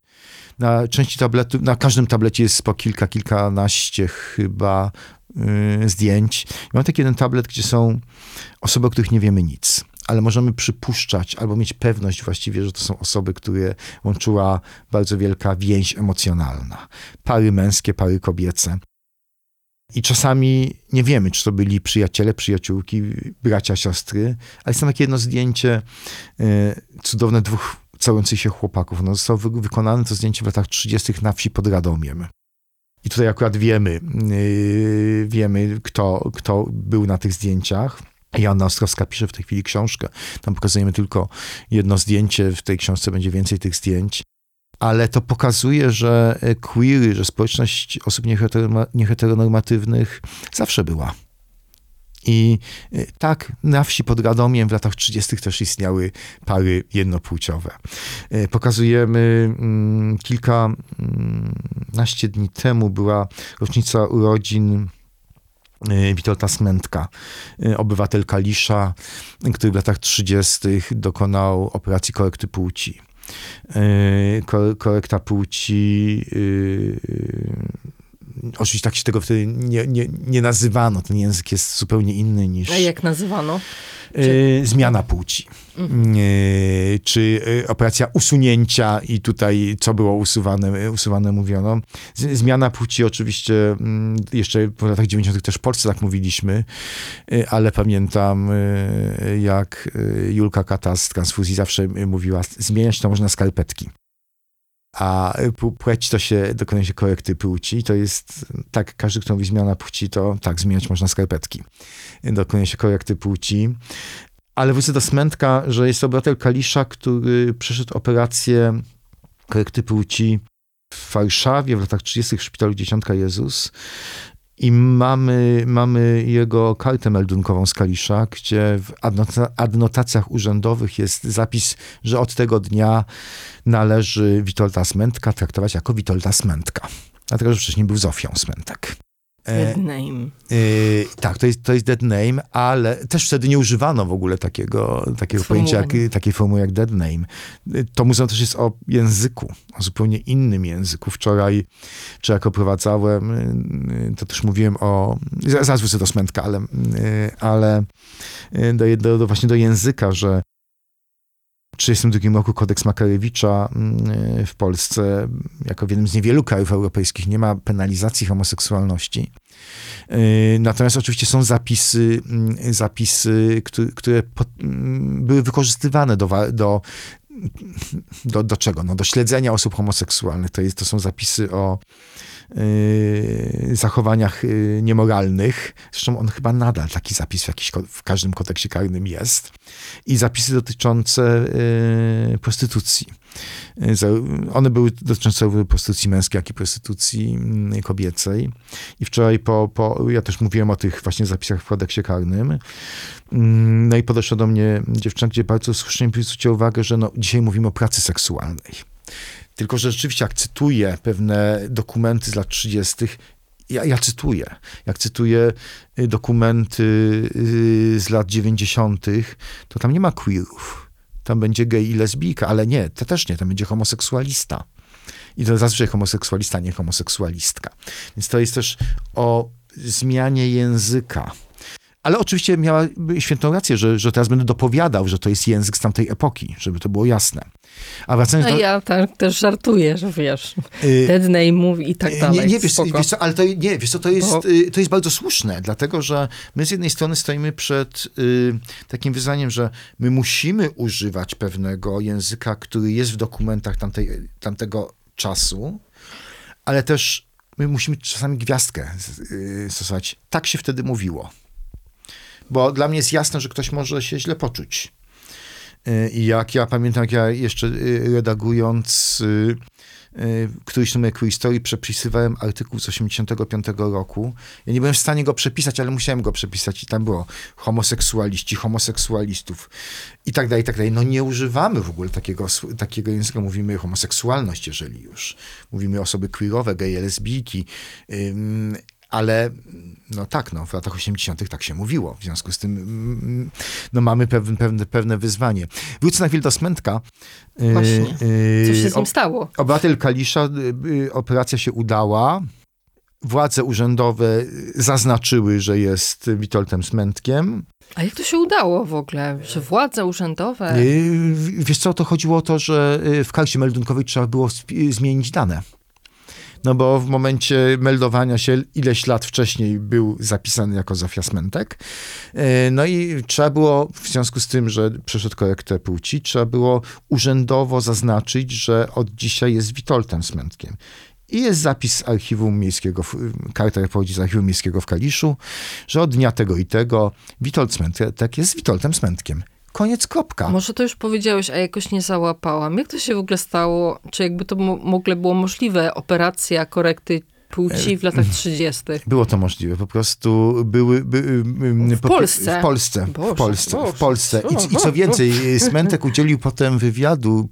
Na każdym tablecie jest po kilkanaście chyba zdjęć. Mam taki jeden tablet, gdzie są osoby, o których nie wiemy nic, ale możemy przypuszczać albo mieć pewność właściwie, że to są osoby, które łączyła bardzo wielka więź emocjonalna. Pary męskie, pary kobiece. I czasami nie wiemy, czy to byli przyjaciele, przyjaciółki, bracia, siostry, ale jest tam takie jedno zdjęcie cudowne dwóch całujących się chłopaków. No, zostało wykonane to zdjęcie w latach 30. na wsi pod Radomiem. I tutaj akurat wiemy kto był na tych zdjęciach. Joanna Ostrowska pisze w tej chwili książkę. Tam pokazujemy tylko jedno zdjęcie, w tej książce będzie więcej tych zdjęć. Ale to pokazuje, że queery, że społeczność osób nieheteronormatywnych zawsze była. I tak, na wsi pod Radomiem w latach 30. też istniały pary jednopłciowe. Pokazujemy kilkanaście dni temu była rocznica urodzin Witolda Smętka, obywatel Kalisza, który w latach 30. dokonał operacji korekty płci. Korekta płci, oczywiście tak się tego wtedy nie nazywano, ten język jest zupełnie inny niż... A jak nazywano? Zmiana płci. Czy operacja usunięcia i tutaj co było usuwane mówiono. Zmiana płci oczywiście jeszcze w latach 90. też w Polsce tak mówiliśmy, ale pamiętam jak Julka Kata z transfuzji zawsze mówiła, zmieniać to można skarpetki. A płeć to dokonuje się korekty płci. To jest tak, każdy, kto mówi zmiana płci, to tak, zmieniać można skarpetki. Dokonuje się korekty płci. Ale wrócę do Smętka, że jest to obywatel Kalisza, który przeszedł operację korekty płci w Warszawie w latach 30. w szpitalu Dzieciątka Jezus. I mamy jego kartę meldunkową z Kalisza, gdzie w adnotacjach urzędowych jest zapis, że od tego dnia należy Witolda Smętka traktować jako Witolda Smętka. Dlatego, że wcześniej był Zofią Smętek. Dead name. Tak, to jest dead name, ale też wtedy nie używano w ogóle takiego pojęcia, takiej formuły jak dead name. To muzeum też jest o języku, o zupełnie innym języku. Wczoraj, czy jak oprowadzałem, to też mówiłem zaraz wrócę do Smętka, ale właśnie do języka, że 1932 roku kodeks Makarewicza w Polsce, jako w jednym z niewielu krajów europejskich, nie ma penalizacji homoseksualności. Natomiast oczywiście są zapisy, które były wykorzystywane do czego? No, do śledzenia osób homoseksualnych. To są zapisy o zachowaniach niemoralnych. Zresztą on chyba nadal taki zapis w każdym kodeksie karnym jest. I zapisy dotyczące prostytucji. One były dotyczące zarówno prostytucji męskiej, jak i prostytucji kobiecej. I wczoraj ja też mówiłem o tych właśnie zapisach w kodeksie karnym. No i podeszła do mnie dziewczyna, gdzie bardzo słusznie zwróciła uwagę, że dzisiaj mówimy o pracy seksualnej. Tylko że rzeczywiście, jak cytuję pewne dokumenty z lat 30., ja cytuję dokumenty z lat 90., to tam nie ma queerów. Tam będzie gej i lesbijka, ale nie, to też nie, tam będzie homoseksualista. I to zazwyczaj homoseksualista, nie homoseksualistka. Więc to jest też o zmianie języka. Ale oczywiście miała świętą rację, że teraz będę dopowiadał, że to jest język z tamtej epoki, żeby to było jasne. A wracając do... Ja tak też żartuję, że wiesz, dead name i tak dalej. Wiesz co, ale to jest bardzo słuszne, dlatego, że my z jednej strony stoimy przed takim wyzwaniem, że my musimy używać pewnego języka, który jest w dokumentach tamtego czasu, ale też my musimy czasami gwiazdkę stosować. Tak się wtedy mówiło. Bo dla mnie jest jasne, że ktoś może się źle poczuć. I jak ja pamiętam, jak ja jeszcze redagując któryś numer Queerstory przepisywałem artykuł z 85 roku. Ja nie byłem w stanie go przepisać, ale musiałem go przepisać i tam było homoseksualiści, homoseksualistów i tak dalej, i tak dalej. No nie używamy w ogóle takiego języka. Mówimy homoseksualność, jeżeli już. Mówimy osoby queerowe, geje, lesbijki, ale w latach 80. tak się mówiło. W związku z tym mamy pewne wyzwanie. Wrócę na chwilę do Smętka. Właśnie. Co się z nim stało? Obywatel Kalisza, operacja się udała. Władze urzędowe zaznaczyły, że jest Witoldem Smętkiem. A jak to się udało w ogóle? Że władze urzędowe... Wiesz co, to chodziło o to, że w karcie meldunkowej trzeba było zmienić dane. No bo w momencie meldowania się ileś lat wcześniej był zapisany jako Zofia Smętek. No i trzeba było, w związku z tym, że przeszedł korektę płci, trzeba było urzędowo zaznaczyć, że od dzisiaj jest Witoldem Smętkiem. I jest zapis z archiwum miejskiego, karta pochodzi z archiwum miejskiego w Kaliszu, że od dnia tego i tego Witold Smętek jest Witoldem Smętkiem. Koniec, kropka. Może to już powiedziałeś, a jakoś nie załapałam. Jak to się w ogóle stało? Czy jakby to w ogóle było możliwe? Operacja korekty płci w latach 30. Było to możliwe. Po prostu były... W Polsce. W Polsce. I co więcej, Smętek udzielił potem wywiadu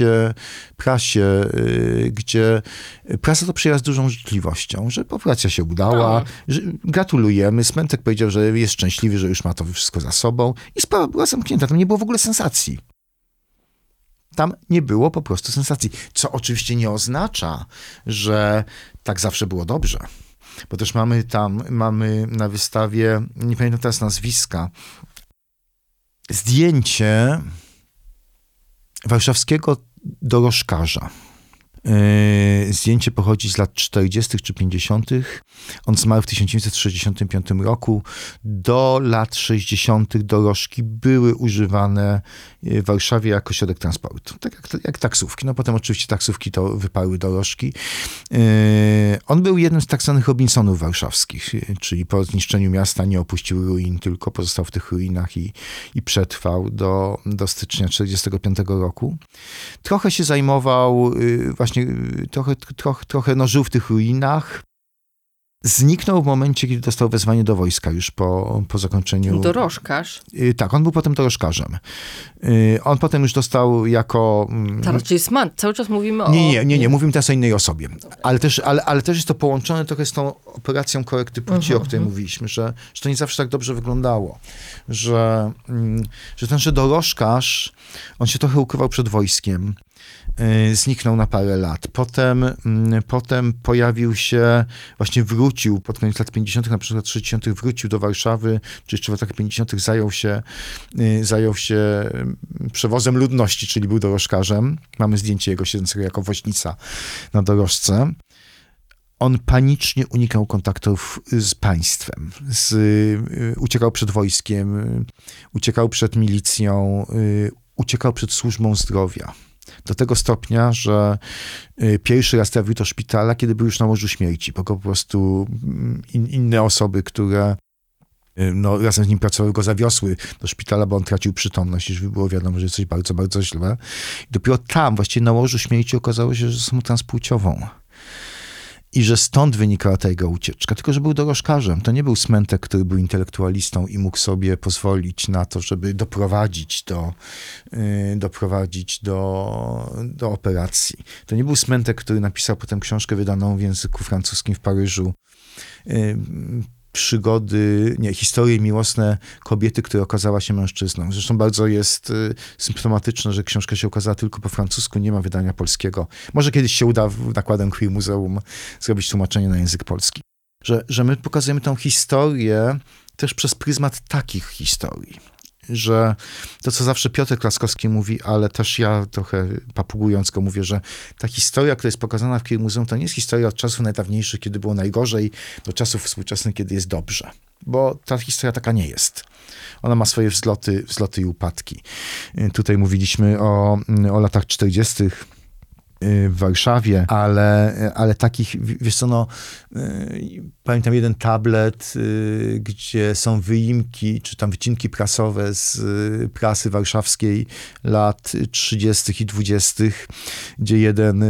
prasie, gdzie prasa to przyjęła z dużą życzliwością, że operacja się udała, że gratulujemy. Smętek powiedział, że jest szczęśliwy, że już ma to wszystko za sobą i sprawa była zamknięta. Tam nie było w ogóle sensacji. Tam nie było po prostu sensacji. Co oczywiście nie oznacza, że tak zawsze było dobrze. Bo też mamy na wystawie, nie pamiętam teraz nazwiska, zdjęcie warszawskiego dorożkarza. Zdjęcie pochodzi z lat 40. czy 50. On zmarł w 1965 roku. Do lat 60. dorożki były używane w Warszawie jako środek transportu. Tak jak taksówki. No potem oczywiście taksówki to wyparły dorożki. On był jednym z tak zwanych Robinsonów warszawskich, czyli po zniszczeniu miasta nie opuścił ruin, tylko pozostał w tych ruinach i przetrwał do stycznia 1945 roku. Trochę się zajmował właśnie trochę żył w tych ruinach. Zniknął w momencie, kiedy dostał wezwanie do wojska już po zakończeniu... Dorożkarz? Tak, on był potem dorożkarzem. On potem już dostał jako... Teraz, czyli cały czas mówimy o... Nie, mówimy teraz o innej osobie. Ale też jest to połączone trochę z tą operacją korekty płci, o której mówiliśmy, że to nie zawsze tak dobrze wyglądało. Że tenże dorożkarz, on się trochę ukrywał przed wojskiem. Zniknął na parę lat. Potem pojawił się, właśnie wrócił pod koniec lat 50., na przykład 60., wrócił do Warszawy, czy jeszcze w latach 50. zajął się przewozem ludności, czyli był dorożkarzem. Mamy zdjęcie jego siedzącego jako woźnica na dorożce. On panicznie unikał kontaktów z państwem. Uciekał przed wojskiem, uciekał przed milicją, uciekał przed służbą zdrowia. Do tego stopnia, że pierwszy raz trafił do szpitala, kiedy był już na łożu śmierci, bo go po prostu inne osoby, które razem z nim pracowały, go zawiosły do szpitala, bo on tracił przytomność, już było wiadomo, że jest coś bardzo, bardzo źle. I dopiero tam, właściwie na łożu śmierci, okazało się, że są transpłciową. I że stąd wynikała ta jego ucieczka. Tylko że był dorożkarzem. To nie był Smentek, który był intelektualistą i mógł sobie pozwolić na to, żeby doprowadzić do operacji. To nie był Smentek, który napisał potem książkę wydaną w języku francuskim w Paryżu. Historie miłosne kobiety, która okazała się mężczyzną. Zresztą bardzo jest symptomatyczne, że książka się ukazała tylko po francusku, nie ma wydania polskiego. Może kiedyś się uda nakładem Queer Muzeum zrobić tłumaczenie na język polski. Że my pokazujemy tą historię też przez pryzmat takich historii. Że to, co zawsze Piotr Klaskowski mówi, ale też ja trochę papugując go mówię, że ta historia, która jest pokazana w Queer Muzeum, to nie jest historia od czasów najdawniejszych, kiedy było najgorzej, do czasów współczesnych, kiedy jest dobrze. Bo ta historia taka nie jest. Ona ma swoje wzloty i upadki. Tutaj mówiliśmy o latach 40. w Warszawie, ale takich, wiesz co, pamiętam jeden tablet, gdzie są wyimki, czy tam wycinki prasowe z prasy warszawskiej lat 30. i 20., gdzie jeden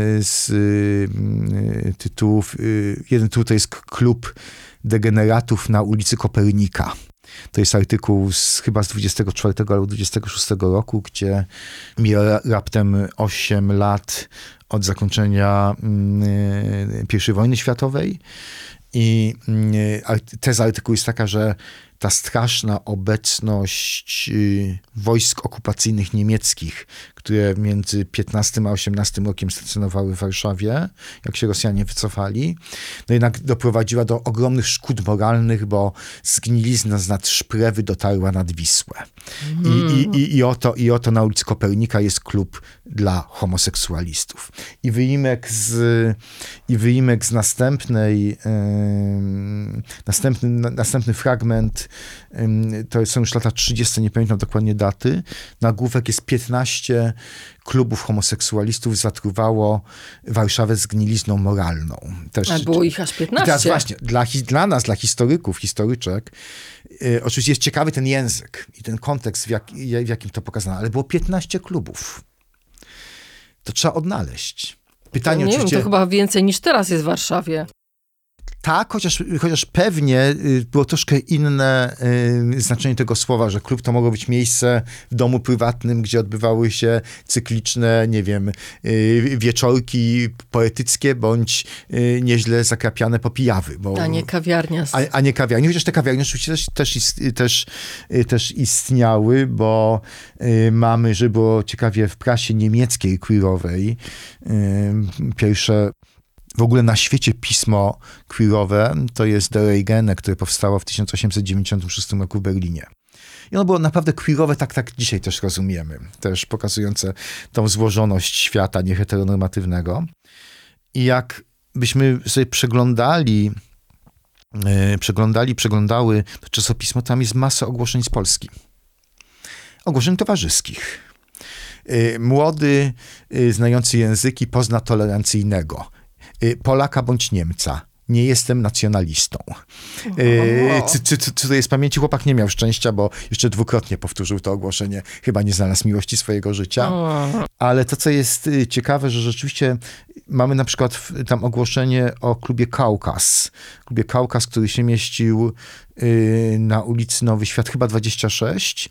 tytuł to jest Klub Degeneratów na ulicy Kopernika. To jest artykuł chyba z 24 albo 26 roku, gdzie mija raptem 8 lat od zakończenia I wojny światowej. I teza artykułu jest taka, że ta straszna obecność wojsk okupacyjnych niemieckich, które między 15 a 18 rokiem stacjonowały w Warszawie, jak się Rosjanie wycofali, jednak doprowadziła do ogromnych szkód moralnych, bo zgnilizna z nad Szprewy dotarła nad Wisłę. I oto na ulicy Kopernika jest klub dla homoseksualistów. I wyimek z następny fragment, to są już lata 30, nie pamiętam dokładnie daty, nagłówek jest 15 klubów homoseksualistów zatruwało Warszawę zgnilizną moralną. A było ich aż 15. I teraz właśnie, dla nas, dla historyków, historyczek, oczywiście jest ciekawy ten język i ten kontekst, w jakim to pokazano, ale było 15 klubów. To trzeba odnaleźć. Pytanie nie oczywiście... wiem, to chyba więcej niż teraz jest w Warszawie. Tak, chociaż pewnie było troszkę inne znaczenie tego słowa, że klub to mogło być miejsce w domu prywatnym, gdzie odbywały się cykliczne, nie wiem, wieczorki poetyckie, bądź nieźle zakrapiane popijawy. A nie kawiarnia. A nie kawiarnia. Chociaż te kawiarnie oczywiście też istniały, bo mamy, że było ciekawie w prasie niemieckiej queerowej, pierwsze w ogóle na świecie pismo queerowe to jest Der Eigene, które powstało w 1896 roku w Berlinie. I ono było naprawdę queerowe, tak dzisiaj też rozumiemy, też pokazujące tą złożoność świata nieheteronormatywnego. I jak byśmy sobie przeglądały to czasopismo, tam jest masa ogłoszeń z Polski. Ogłoszeń towarzyskich. Młody, znający języki, pozna tolerancyjnego. Polaka bądź Niemca. Nie jestem nacjonalistą. Cytuję z pamięci, chłopak nie miał szczęścia, bo jeszcze dwukrotnie powtórzył to ogłoszenie. Chyba nie znalazł miłości swojego życia. Ale to, co jest ciekawe, że rzeczywiście mamy na przykład tam ogłoszenie o klubie Kaukaz. Klubie Kaukaz, który się mieścił na ulicy Nowy Świat, chyba 26.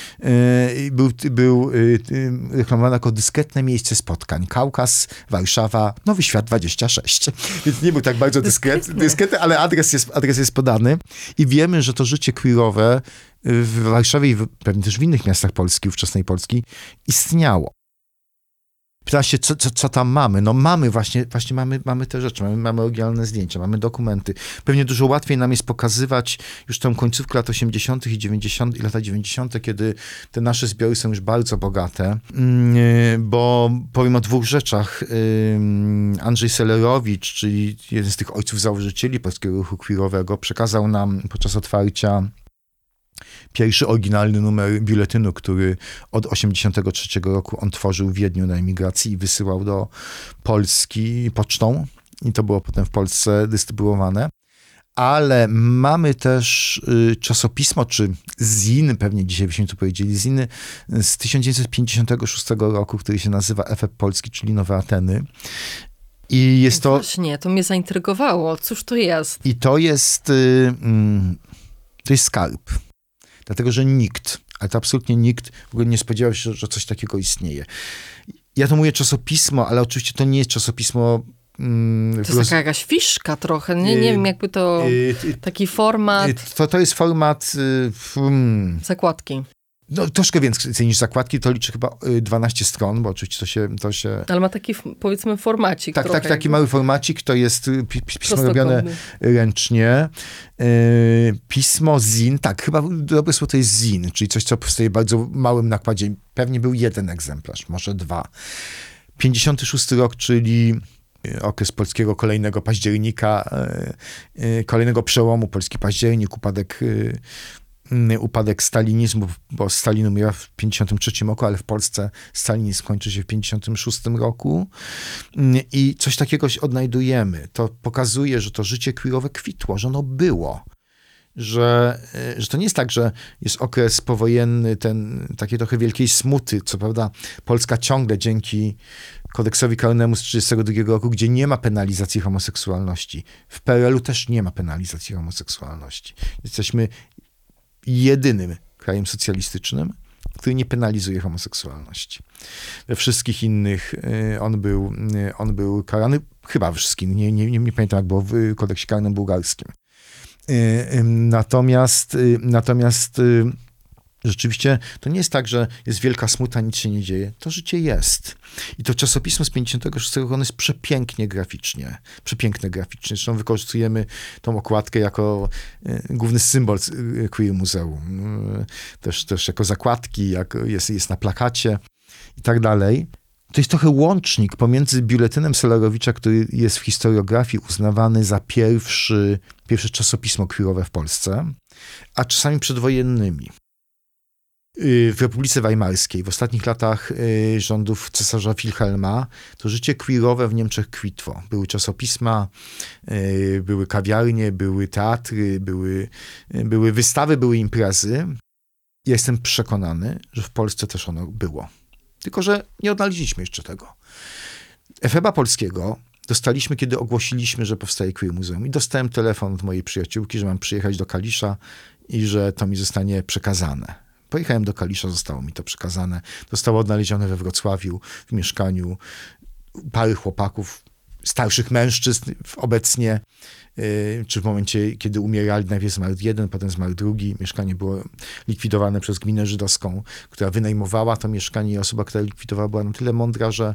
Był reklamowany jako dyskretne miejsce spotkań. Kaukaz, Warszawa, Nowy Świat 26. Więc nie był tak bardzo dyskretny, ale adres jest podany. I wiemy, że to życie queerowe w Warszawie i pewnie też w innych miastach Polski, ówczesnej Polski, istniało. Pyta się, co tam mamy? No mamy właśnie mamy te rzeczy, mamy oryginalne zdjęcia, mamy dokumenty. Pewnie dużo łatwiej nam jest pokazywać już tą końcówkę lat 80. i 90. i lata 90., kiedy te nasze zbiory są już bardzo bogate, bo powiem o dwóch rzeczach. Andrzej Selerowicz, czyli jeden z tych ojców założycieli polskiego ruchu queerowego, przekazał nam podczas otwarcia pierwszy oryginalny numer biuletynu, który od 1983 roku on tworzył w Wiedniu na emigracji i wysyłał do Polski pocztą. I to było potem w Polsce dystrybuowane. Ale mamy też czasopismo, czy zin, pewnie dzisiaj byśmy tu powiedzieli, zin z 1956 roku, który się nazywa Efekt Polski, czyli Nowe Ateny. I jest to... Właśnie, to mnie zaintrygowało. Cóż to jest? I to jest skarb. Dlatego, że nikt, ale to absolutnie nikt w ogóle nie spodziewał się, że coś takiego istnieje. Ja to mówię czasopismo, ale oczywiście to nie jest czasopismo... To jest taka jakaś fiszka trochę, nie wiem, jakby to taki format... To jest format... Zakładki. No troszkę więcej niż zakładki, to liczy chyba 12 stron, bo oczywiście to się... Ale ma taki, powiedzmy, formacik. Tak, taki mały formacik, to jest pismo robione ręcznie. Pismo zin, tak, chyba dobre słowo to jest zin, czyli coś, co powstaje w bardzo małym nakładzie. Pewnie był jeden egzemplarz, może dwa. 56 rok, czyli okres polskiego kolejnego października, kolejnego przełomu, polski październik, upadek stalinizmu, bo Stalin umiera w 1953 roku, ale w Polsce stalinizm kończy się w 1956 roku i coś takiego się odnajdujemy. To pokazuje, że to życie queerowe kwitło, że ono było. Że to nie jest tak, że jest okres powojenny, takiej trochę wielkiej smuty, co prawda Polska ciągle dzięki kodeksowi karnemu z 1932 roku, gdzie nie ma penalizacji homoseksualności. W PRL-u też nie ma penalizacji homoseksualności. Jesteśmy jedynym krajem socjalistycznym, który nie penalizuje homoseksualności. We wszystkich innych on był karany, chyba we wszystkich, nie pamiętam jak było w kodeksie karnym bułgarskim. Natomiast rzeczywiście to nie jest tak, że jest wielka smuta, nic się nie dzieje. To życie jest. I to czasopismo z 56 roku, ono jest przepięknie graficznie. Zresztą wykorzystujemy tą okładkę jako główny symbol Queer Muzeum. Też jako zakładki, jest na plakacie i tak dalej. To jest trochę łącznik pomiędzy biuletynem Selerowicza, który jest w historiografii uznawany za pierwsze czasopismo queerowe w Polsce, a czasami przedwojennymi. W Republice Weimarskiej, w ostatnich latach rządów cesarza Wilhelma, to życie queerowe w Niemczech kwitło. Były czasopisma, były kawiarnie, były teatry, były wystawy, były imprezy. Ja jestem przekonany, że w Polsce też ono było. Tylko że nie odnaleźliśmy jeszcze tego. Efeba Polskiego dostaliśmy, kiedy ogłosiliśmy, że powstaje Queer Muzeum. I dostałem telefon od mojej przyjaciółki, że mam przyjechać do Kalisza i że to mi zostanie przekazane. Pojechałem do Kalisza, zostało mi to przekazane. Zostało odnalezione we Wrocławiu, w mieszkaniu pary chłopaków, starszych mężczyzn obecnie, czy w momencie, kiedy umierali, najpierw zmarł jeden, potem zmarł drugi. Mieszkanie było likwidowane przez gminę żydowską, która wynajmowała to mieszkanie i osoba, która likwidowała, była na tyle mądra, że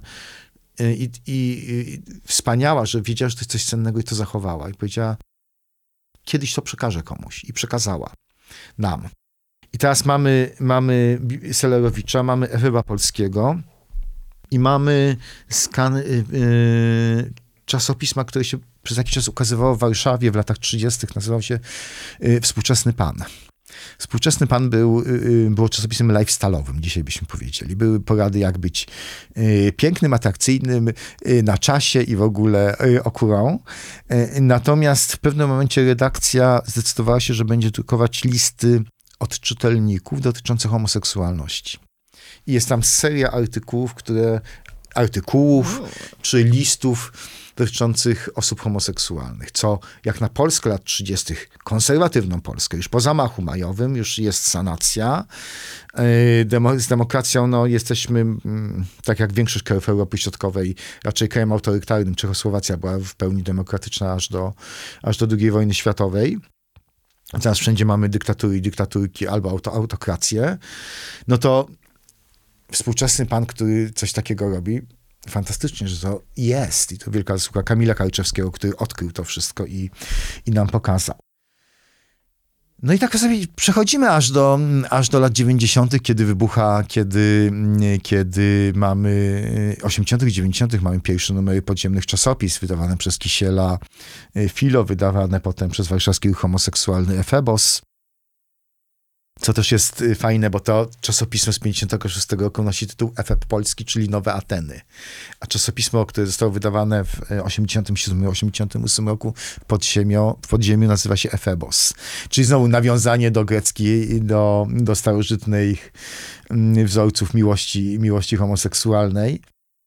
i wspaniała, że wiedziała, że to jest coś cennego i to zachowała. I powiedziała, kiedyś to przekażę komuś. I przekazała nam. I teraz mamy Selerowicza, mamy Efeba Polskiego i mamy skan czasopisma, które się przez jakiś czas ukazywało w Warszawie w latach 30. Nazywał się Współczesny Pan. Współczesny Pan było czasopismem lifestyle'owym, dzisiaj byśmy powiedzieli. Były porady, jak być pięknym, atrakcyjnym, na czasie i w ogóle okurą. Natomiast w pewnym momencie redakcja zdecydowała się, że będzie drukować listy od czytelników dotyczących homoseksualności. I jest tam seria artykułów czy listów dotyczących osób homoseksualnych, co jak na Polskę lat 30., konserwatywną Polskę, już po zamachu majowym, już jest sanacja. Z demokracją jesteśmy, tak jak większość krajów Europy Środkowej, raczej krajem autorytarnym. Czechosłowacja była w pełni demokratyczna aż do II wojny światowej. Teraz wszędzie mamy dyktatury i dyktaturki albo autokrację. No to Współczesny Pan, który coś takiego robi, fantastycznie, że to jest. I to wielka zasługa Kamila Karczewskiego, który odkrył to wszystko i nam pokazał. No i tak sobie przechodzimy aż do lat 90., kiedy wybucha, kiedy mamy 80., 90. mamy pierwsze numery podziemnych czasopis wydawane przez Kisiela, Filo, wydawane potem przez warszawski ruch homoseksualny Efebos. Co też jest fajne, bo to czasopismo z 56 roku nosi tytuł Efeb Polski, czyli Nowe Ateny. A czasopismo, które zostało wydawane w 87-88 roku w podziemiu nazywa się Efebos. Czyli znowu nawiązanie do greckiej, do starożytnych wzorców miłości homoseksualnej.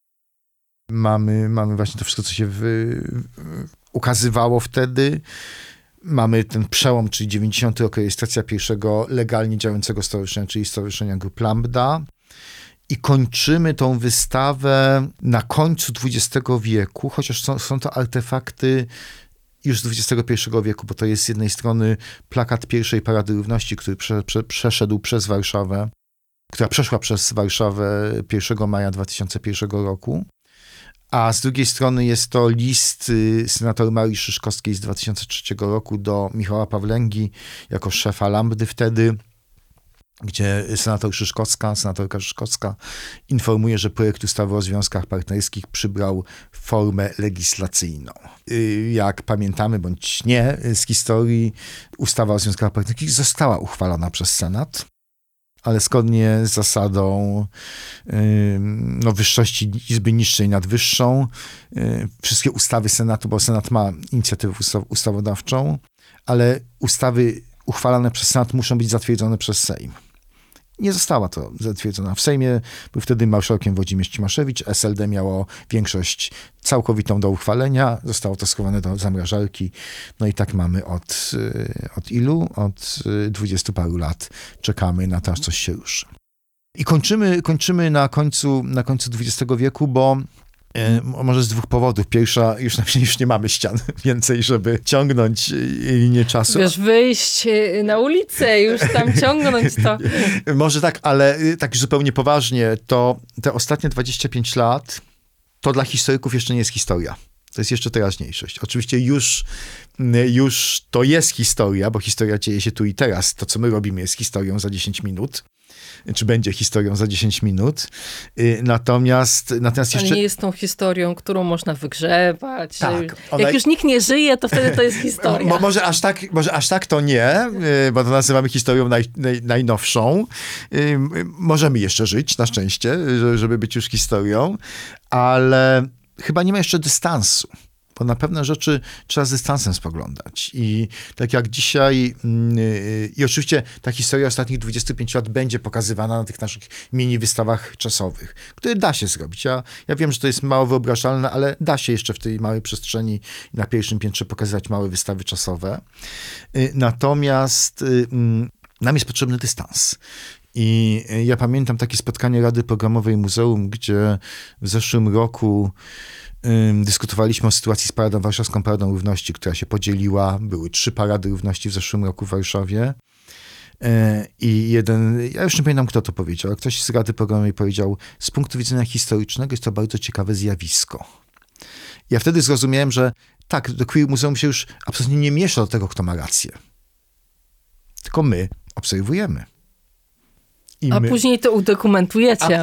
Mamy właśnie to wszystko, co się ukazywało wtedy. Mamy ten przełom, czyli 90. rok, rejestracja pierwszego legalnie działającego stowarzyszenia, czyli Stowarzyszenia Grup Lambda. I kończymy tą wystawę na końcu XX wieku, chociaż są to artefakty już z XXI wieku, bo to jest z jednej strony plakat pierwszej Parady Równości, który przeszedł przez Warszawę, która przeszła przez Warszawę 1 maja 2001 roku. A z drugiej strony jest to list senator Marii Szyszkowskiej z 2003 roku do Michała Pawlęgi jako szefa Lambdy wtedy, gdzie senatorka Szyszkowska informuje, że projekt ustawy o związkach partnerskich przybrał formę legislacyjną. Jak pamiętamy, bądź nie, z historii ustawa o związkach partnerskich została uchwalona przez Senat, ale zgodnie z zasadą wyższości Izby Niższej nad Wyższą, wszystkie ustawy Senatu, bo Senat ma inicjatywę ustawodawczą, ale ustawy uchwalane przez Senat muszą być zatwierdzone przez Sejm. Nie została to zatwierdzona. W Sejmie był wtedy marszałkiem Włodzimierz Cimaszewicz, SLD miało większość całkowitą do uchwalenia, zostało to schowane do zamrażarki. No i tak mamy od ilu? Od 20 paru lat czekamy na to, aż coś się ruszy. I kończymy na końcu XX wieku, bo może z dwóch powodów. Pierwsza, już nie mamy ścian więcej, żeby ciągnąć linię czasu. Wiesz, wyjść na ulicę, już tam ciągnąć to. Może tak, ale tak zupełnie poważnie, to te ostatnie 25 lat to dla historyków jeszcze nie jest historia. To jest jeszcze teraźniejszość. Oczywiście już to jest historia, bo historia dzieje się tu i teraz. To, co my robimy, jest historią za 10 minut. Czy będzie historią za 10 minut. Natomiast jeszcze... Ale nie jest tą historią, którą można wygrzebać. Tak, jak już nikt nie żyje, to wtedy to jest historia. Może aż tak to nie, bo to nazywamy historią najnowszą. Możemy jeszcze żyć, na szczęście, żeby być już historią, ale chyba nie ma jeszcze dystansu. Bo na pewne rzeczy trzeba z dystansem spoglądać. I tak jak dzisiaj, i oczywiście ta historia ostatnich 25 lat będzie pokazywana na tych naszych mini wystawach czasowych, które da się zrobić. Ja wiem, że to jest mało wyobrażalne, ale da się jeszcze w tej małej przestrzeni na pierwszym piętrze pokazywać małe wystawy czasowe. Natomiast nam jest potrzebny dystans. I ja pamiętam takie spotkanie Rady Programowej Muzeum, gdzie w zeszłym roku dyskutowaliśmy o sytuacji z Warszawską Paradą Równości, która się podzieliła. Były 3 Parady Równości w zeszłym roku w Warszawie. I ja już nie pamiętam, kto to powiedział, ale ktoś z Rady Programowej powiedział, z punktu widzenia historycznego jest to bardzo ciekawe zjawisko. Ja wtedy zrozumiałem, że tak, do Queer Muzeum się już absolutnie nie miesza do tego, kto ma rację. Tylko my obserwujemy. Później to udokumentujecie.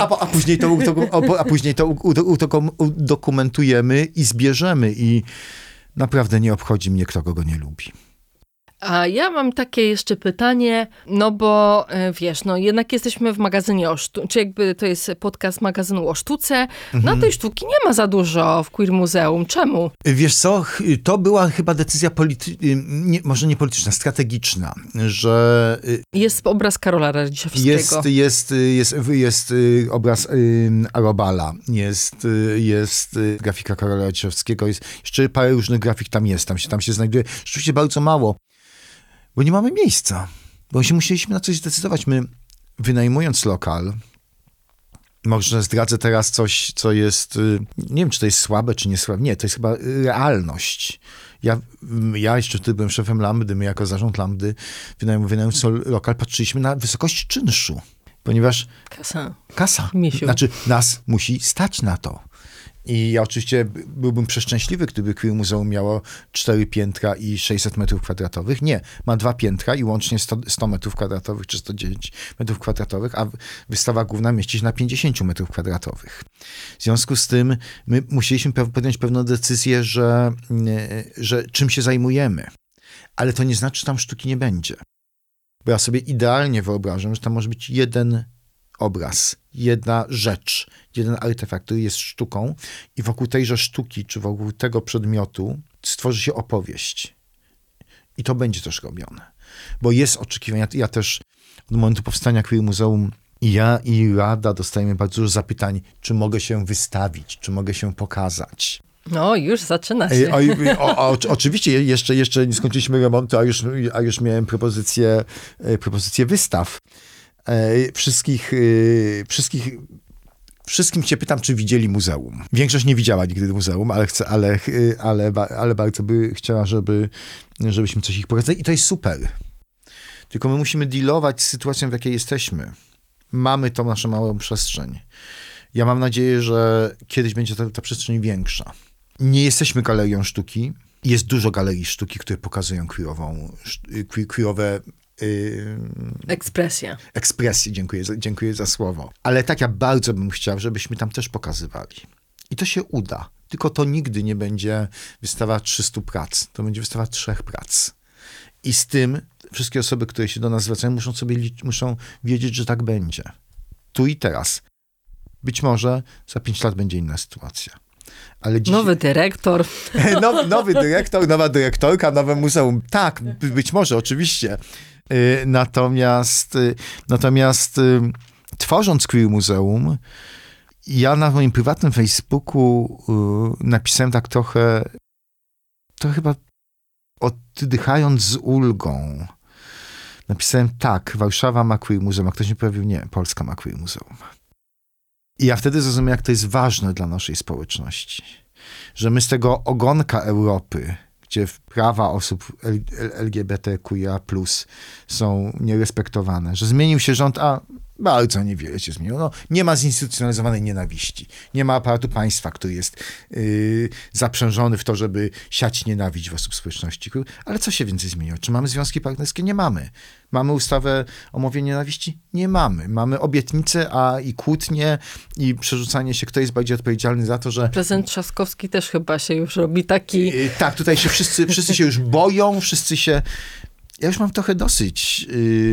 A później to udokumentujemy i zbierzemy. I naprawdę nie obchodzi mnie, kto kogo nie lubi. A ja mam takie jeszcze pytanie, no bo wiesz, no jednak jesteśmy w magazynie o sztuce, czy jakby to jest podcast magazynu o sztuce, no a tej sztuki nie ma za dużo w Queer Muzeum. Czemu? Wiesz co, to była chyba decyzja może nie polityczna, strategiczna, że... Jest obraz Karola Radziszewskiego. Jest obraz Arobala, jest grafika Karola Radziszewskiego, jest jeszcze parę różnych grafik tam się znajduje. Rzeczywiście bardzo mało. Bo nie mamy miejsca. Bo się musieliśmy na coś zdecydować. My, wynajmując lokal, może zdradzę teraz coś, co jest, nie wiem, czy to jest słabe, czy nie słabe. Nie, to jest chyba realność. Ja jeszcze wtedy byłem szefem Lambdy, my jako zarząd Lambdy, wynajmując lokal, patrzyliśmy na wysokość czynszu. Ponieważ... Kasa. Znaczy, nas musi stać na to. I ja oczywiście byłbym przeszczęśliwy, gdyby Queer Muzeum miało 4 piętra i 600 metrów kwadratowych. Nie, ma 2 piętra i łącznie 100 metrów kwadratowych, czy 109 metrów kwadratowych, a wystawa główna mieści się na 50 metrów kwadratowych. W związku z tym my musieliśmy podjąć pewną decyzję, że czym się zajmujemy. Ale to nie znaczy, że tam sztuki nie będzie. Bo ja sobie idealnie wyobrażam, że tam może być jeden obraz, jedna rzecz, jeden artefakt, który jest sztuką i wokół tejże sztuki, czy wokół tego przedmiotu stworzy się opowieść. I to będzie też robione. Bo jest oczekiwanie, ja też od momentu powstania Queer Muzeum ja i Rada dostajemy bardzo dużo zapytań, czy mogę się wystawić, czy mogę się pokazać. No, już zaczyna się. Oczywiście, jeszcze nie skończyliśmy remontu, a już miałem propozycję wystaw. Wszystkim się pytam, czy widzieli muzeum. Większość nie widziała nigdy muzeum, ale bardzo by chciała, żebyśmy coś ich pokazali. I to jest super. Tylko my musimy dealować z sytuacją, w jakiej jesteśmy. Mamy tą naszą małą przestrzeń. Ja mam nadzieję, że kiedyś będzie ta przestrzeń większa. Nie jesteśmy galerią sztuki. Jest dużo galerii sztuki, które pokazują queerowe Ekspresję, dziękuję za słowo. Ale tak ja bardzo bym chciał, żebyśmy tam też pokazywali. I to się uda. Tylko to nigdy nie będzie wystawa 300 prac. To będzie wystawa 3 prac. I z tym wszystkie osoby, które się do nas zwracają, muszą wiedzieć, że tak będzie. Tu i teraz. Być może za 5 lat będzie inna sytuacja. Ale dziś... Nowy dyrektor, nowa dyrektorka, nowe muzeum. Tak, być może, oczywiście. Natomiast tworząc Queer Muzeum, ja na moim prywatnym Facebooku napisałem tak trochę, to chyba oddychając z ulgą. Napisałem tak, Warszawa ma Queer Muzeum, a ktoś mi powiedział, nie, Polska ma Queer Muzeum. I ja wtedy zrozumiałem, jak to jest ważne dla naszej społeczności. Że my z tego ogonka Europy, gdzie prawa osób LGBTQIA+ są nierespektowane, że zmienił się rząd, a bardzo niewiele się zmieniło. No, nie ma zinstytucjonalizowanej nienawiści. Nie ma aparatu państwa, który jest zaprzężony w to, żeby siać nienawiść w osób społeczności. Ale co się więcej zmieniło? Czy mamy związki partnerskie? Nie mamy. Mamy ustawę o mowie nienawiści? Nie mamy. Mamy obietnice, i kłótnie i przerzucanie się, kto jest bardziej odpowiedzialny za to, że... Prezydent Trzaskowski też chyba się już robi taki... Tak, tutaj się wszyscy się już boją, Ja już mam trochę dosyć...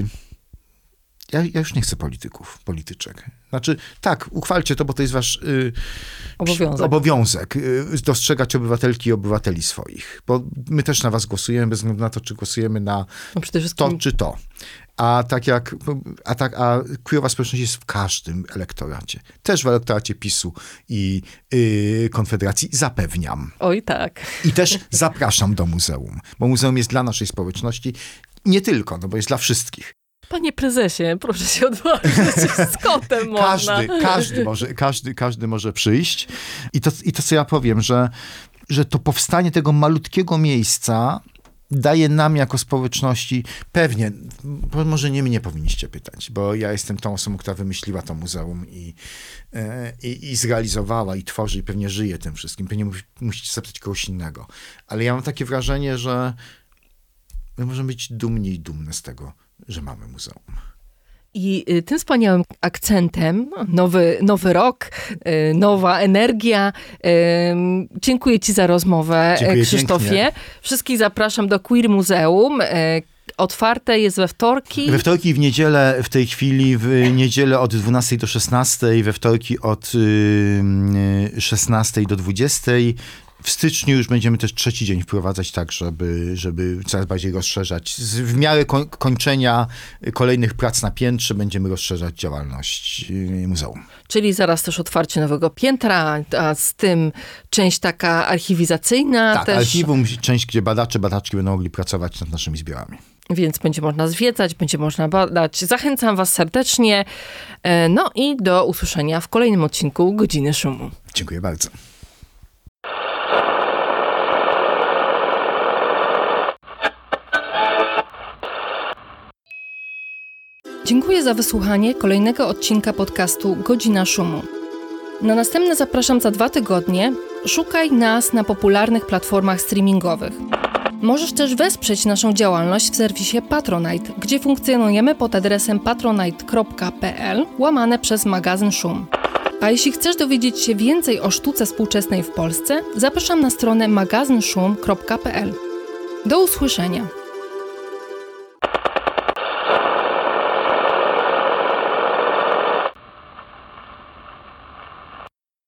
Ja już nie chcę polityczek. Znaczy, tak, uchwalcie to, bo to jest wasz obowiązek. Dostrzegać obywatelki i obywateli swoich. Bo my też na was głosujemy, bez względu na to, czy głosujemy na to, czy to. A queerowa społeczność jest w każdym elektoracie. Też w elektoracie PiS-u i Konfederacji, zapewniam. Oj, tak. I też zapraszam do muzeum. Bo muzeum jest dla naszej społeczności. Nie tylko, bo jest dla wszystkich. Panie prezesie, proszę się odważyć, z kotem można. Każdy może przyjść. I to, co ja powiem, że to powstanie tego malutkiego miejsca daje nam jako społeczności, pewnie, może nie mnie powinniście pytać, bo ja jestem tą osobą, która wymyśliła to muzeum i zrealizowała, i tworzy, i pewnie żyje tym wszystkim. Pewnie musicie zapytać kogoś innego. Ale ja mam takie wrażenie, że my możemy być dumni i dumne z tego, że mamy muzeum. I tym wspaniałym akcentem, nowy rok, nowa energia. Dziękuję ci za rozmowę, Krzysztofie. Pięknie. Wszystkich zapraszam do Queer Muzeum. Otwarte jest we wtorki. We wtorki i w niedzielę w tej chwili, w niedzielę od 12 do 16, we wtorki od 16 do 20. W styczniu już będziemy też 3. dzień wprowadzać tak, żeby coraz bardziej rozszerzać. W miarę kończenia kolejnych prac na piętrze będziemy rozszerzać działalność muzeum. Czyli zaraz też otwarcie nowego piętra, a z tym część taka archiwizacyjna. Tak, też... archiwum, część, gdzie badaczki będą mogli pracować nad naszymi zbiorami. Więc będzie można zwiedzać, będzie można badać. Zachęcam was serdecznie. No i do usłyszenia w kolejnym odcinku Godziny Szumu. Dziękuję bardzo. Dziękuję za wysłuchanie kolejnego odcinka podcastu Godzina Szumu. Na następne zapraszam za 2 tygodnie. Szukaj nas na popularnych platformach streamingowych. Możesz też wesprzeć naszą działalność w serwisie Patronite, gdzie funkcjonujemy pod adresem patronite.pl/magazyn Szum. A jeśli chcesz dowiedzieć się więcej o sztuce współczesnej w Polsce, zapraszam na stronę magazynszum.pl. Do usłyszenia!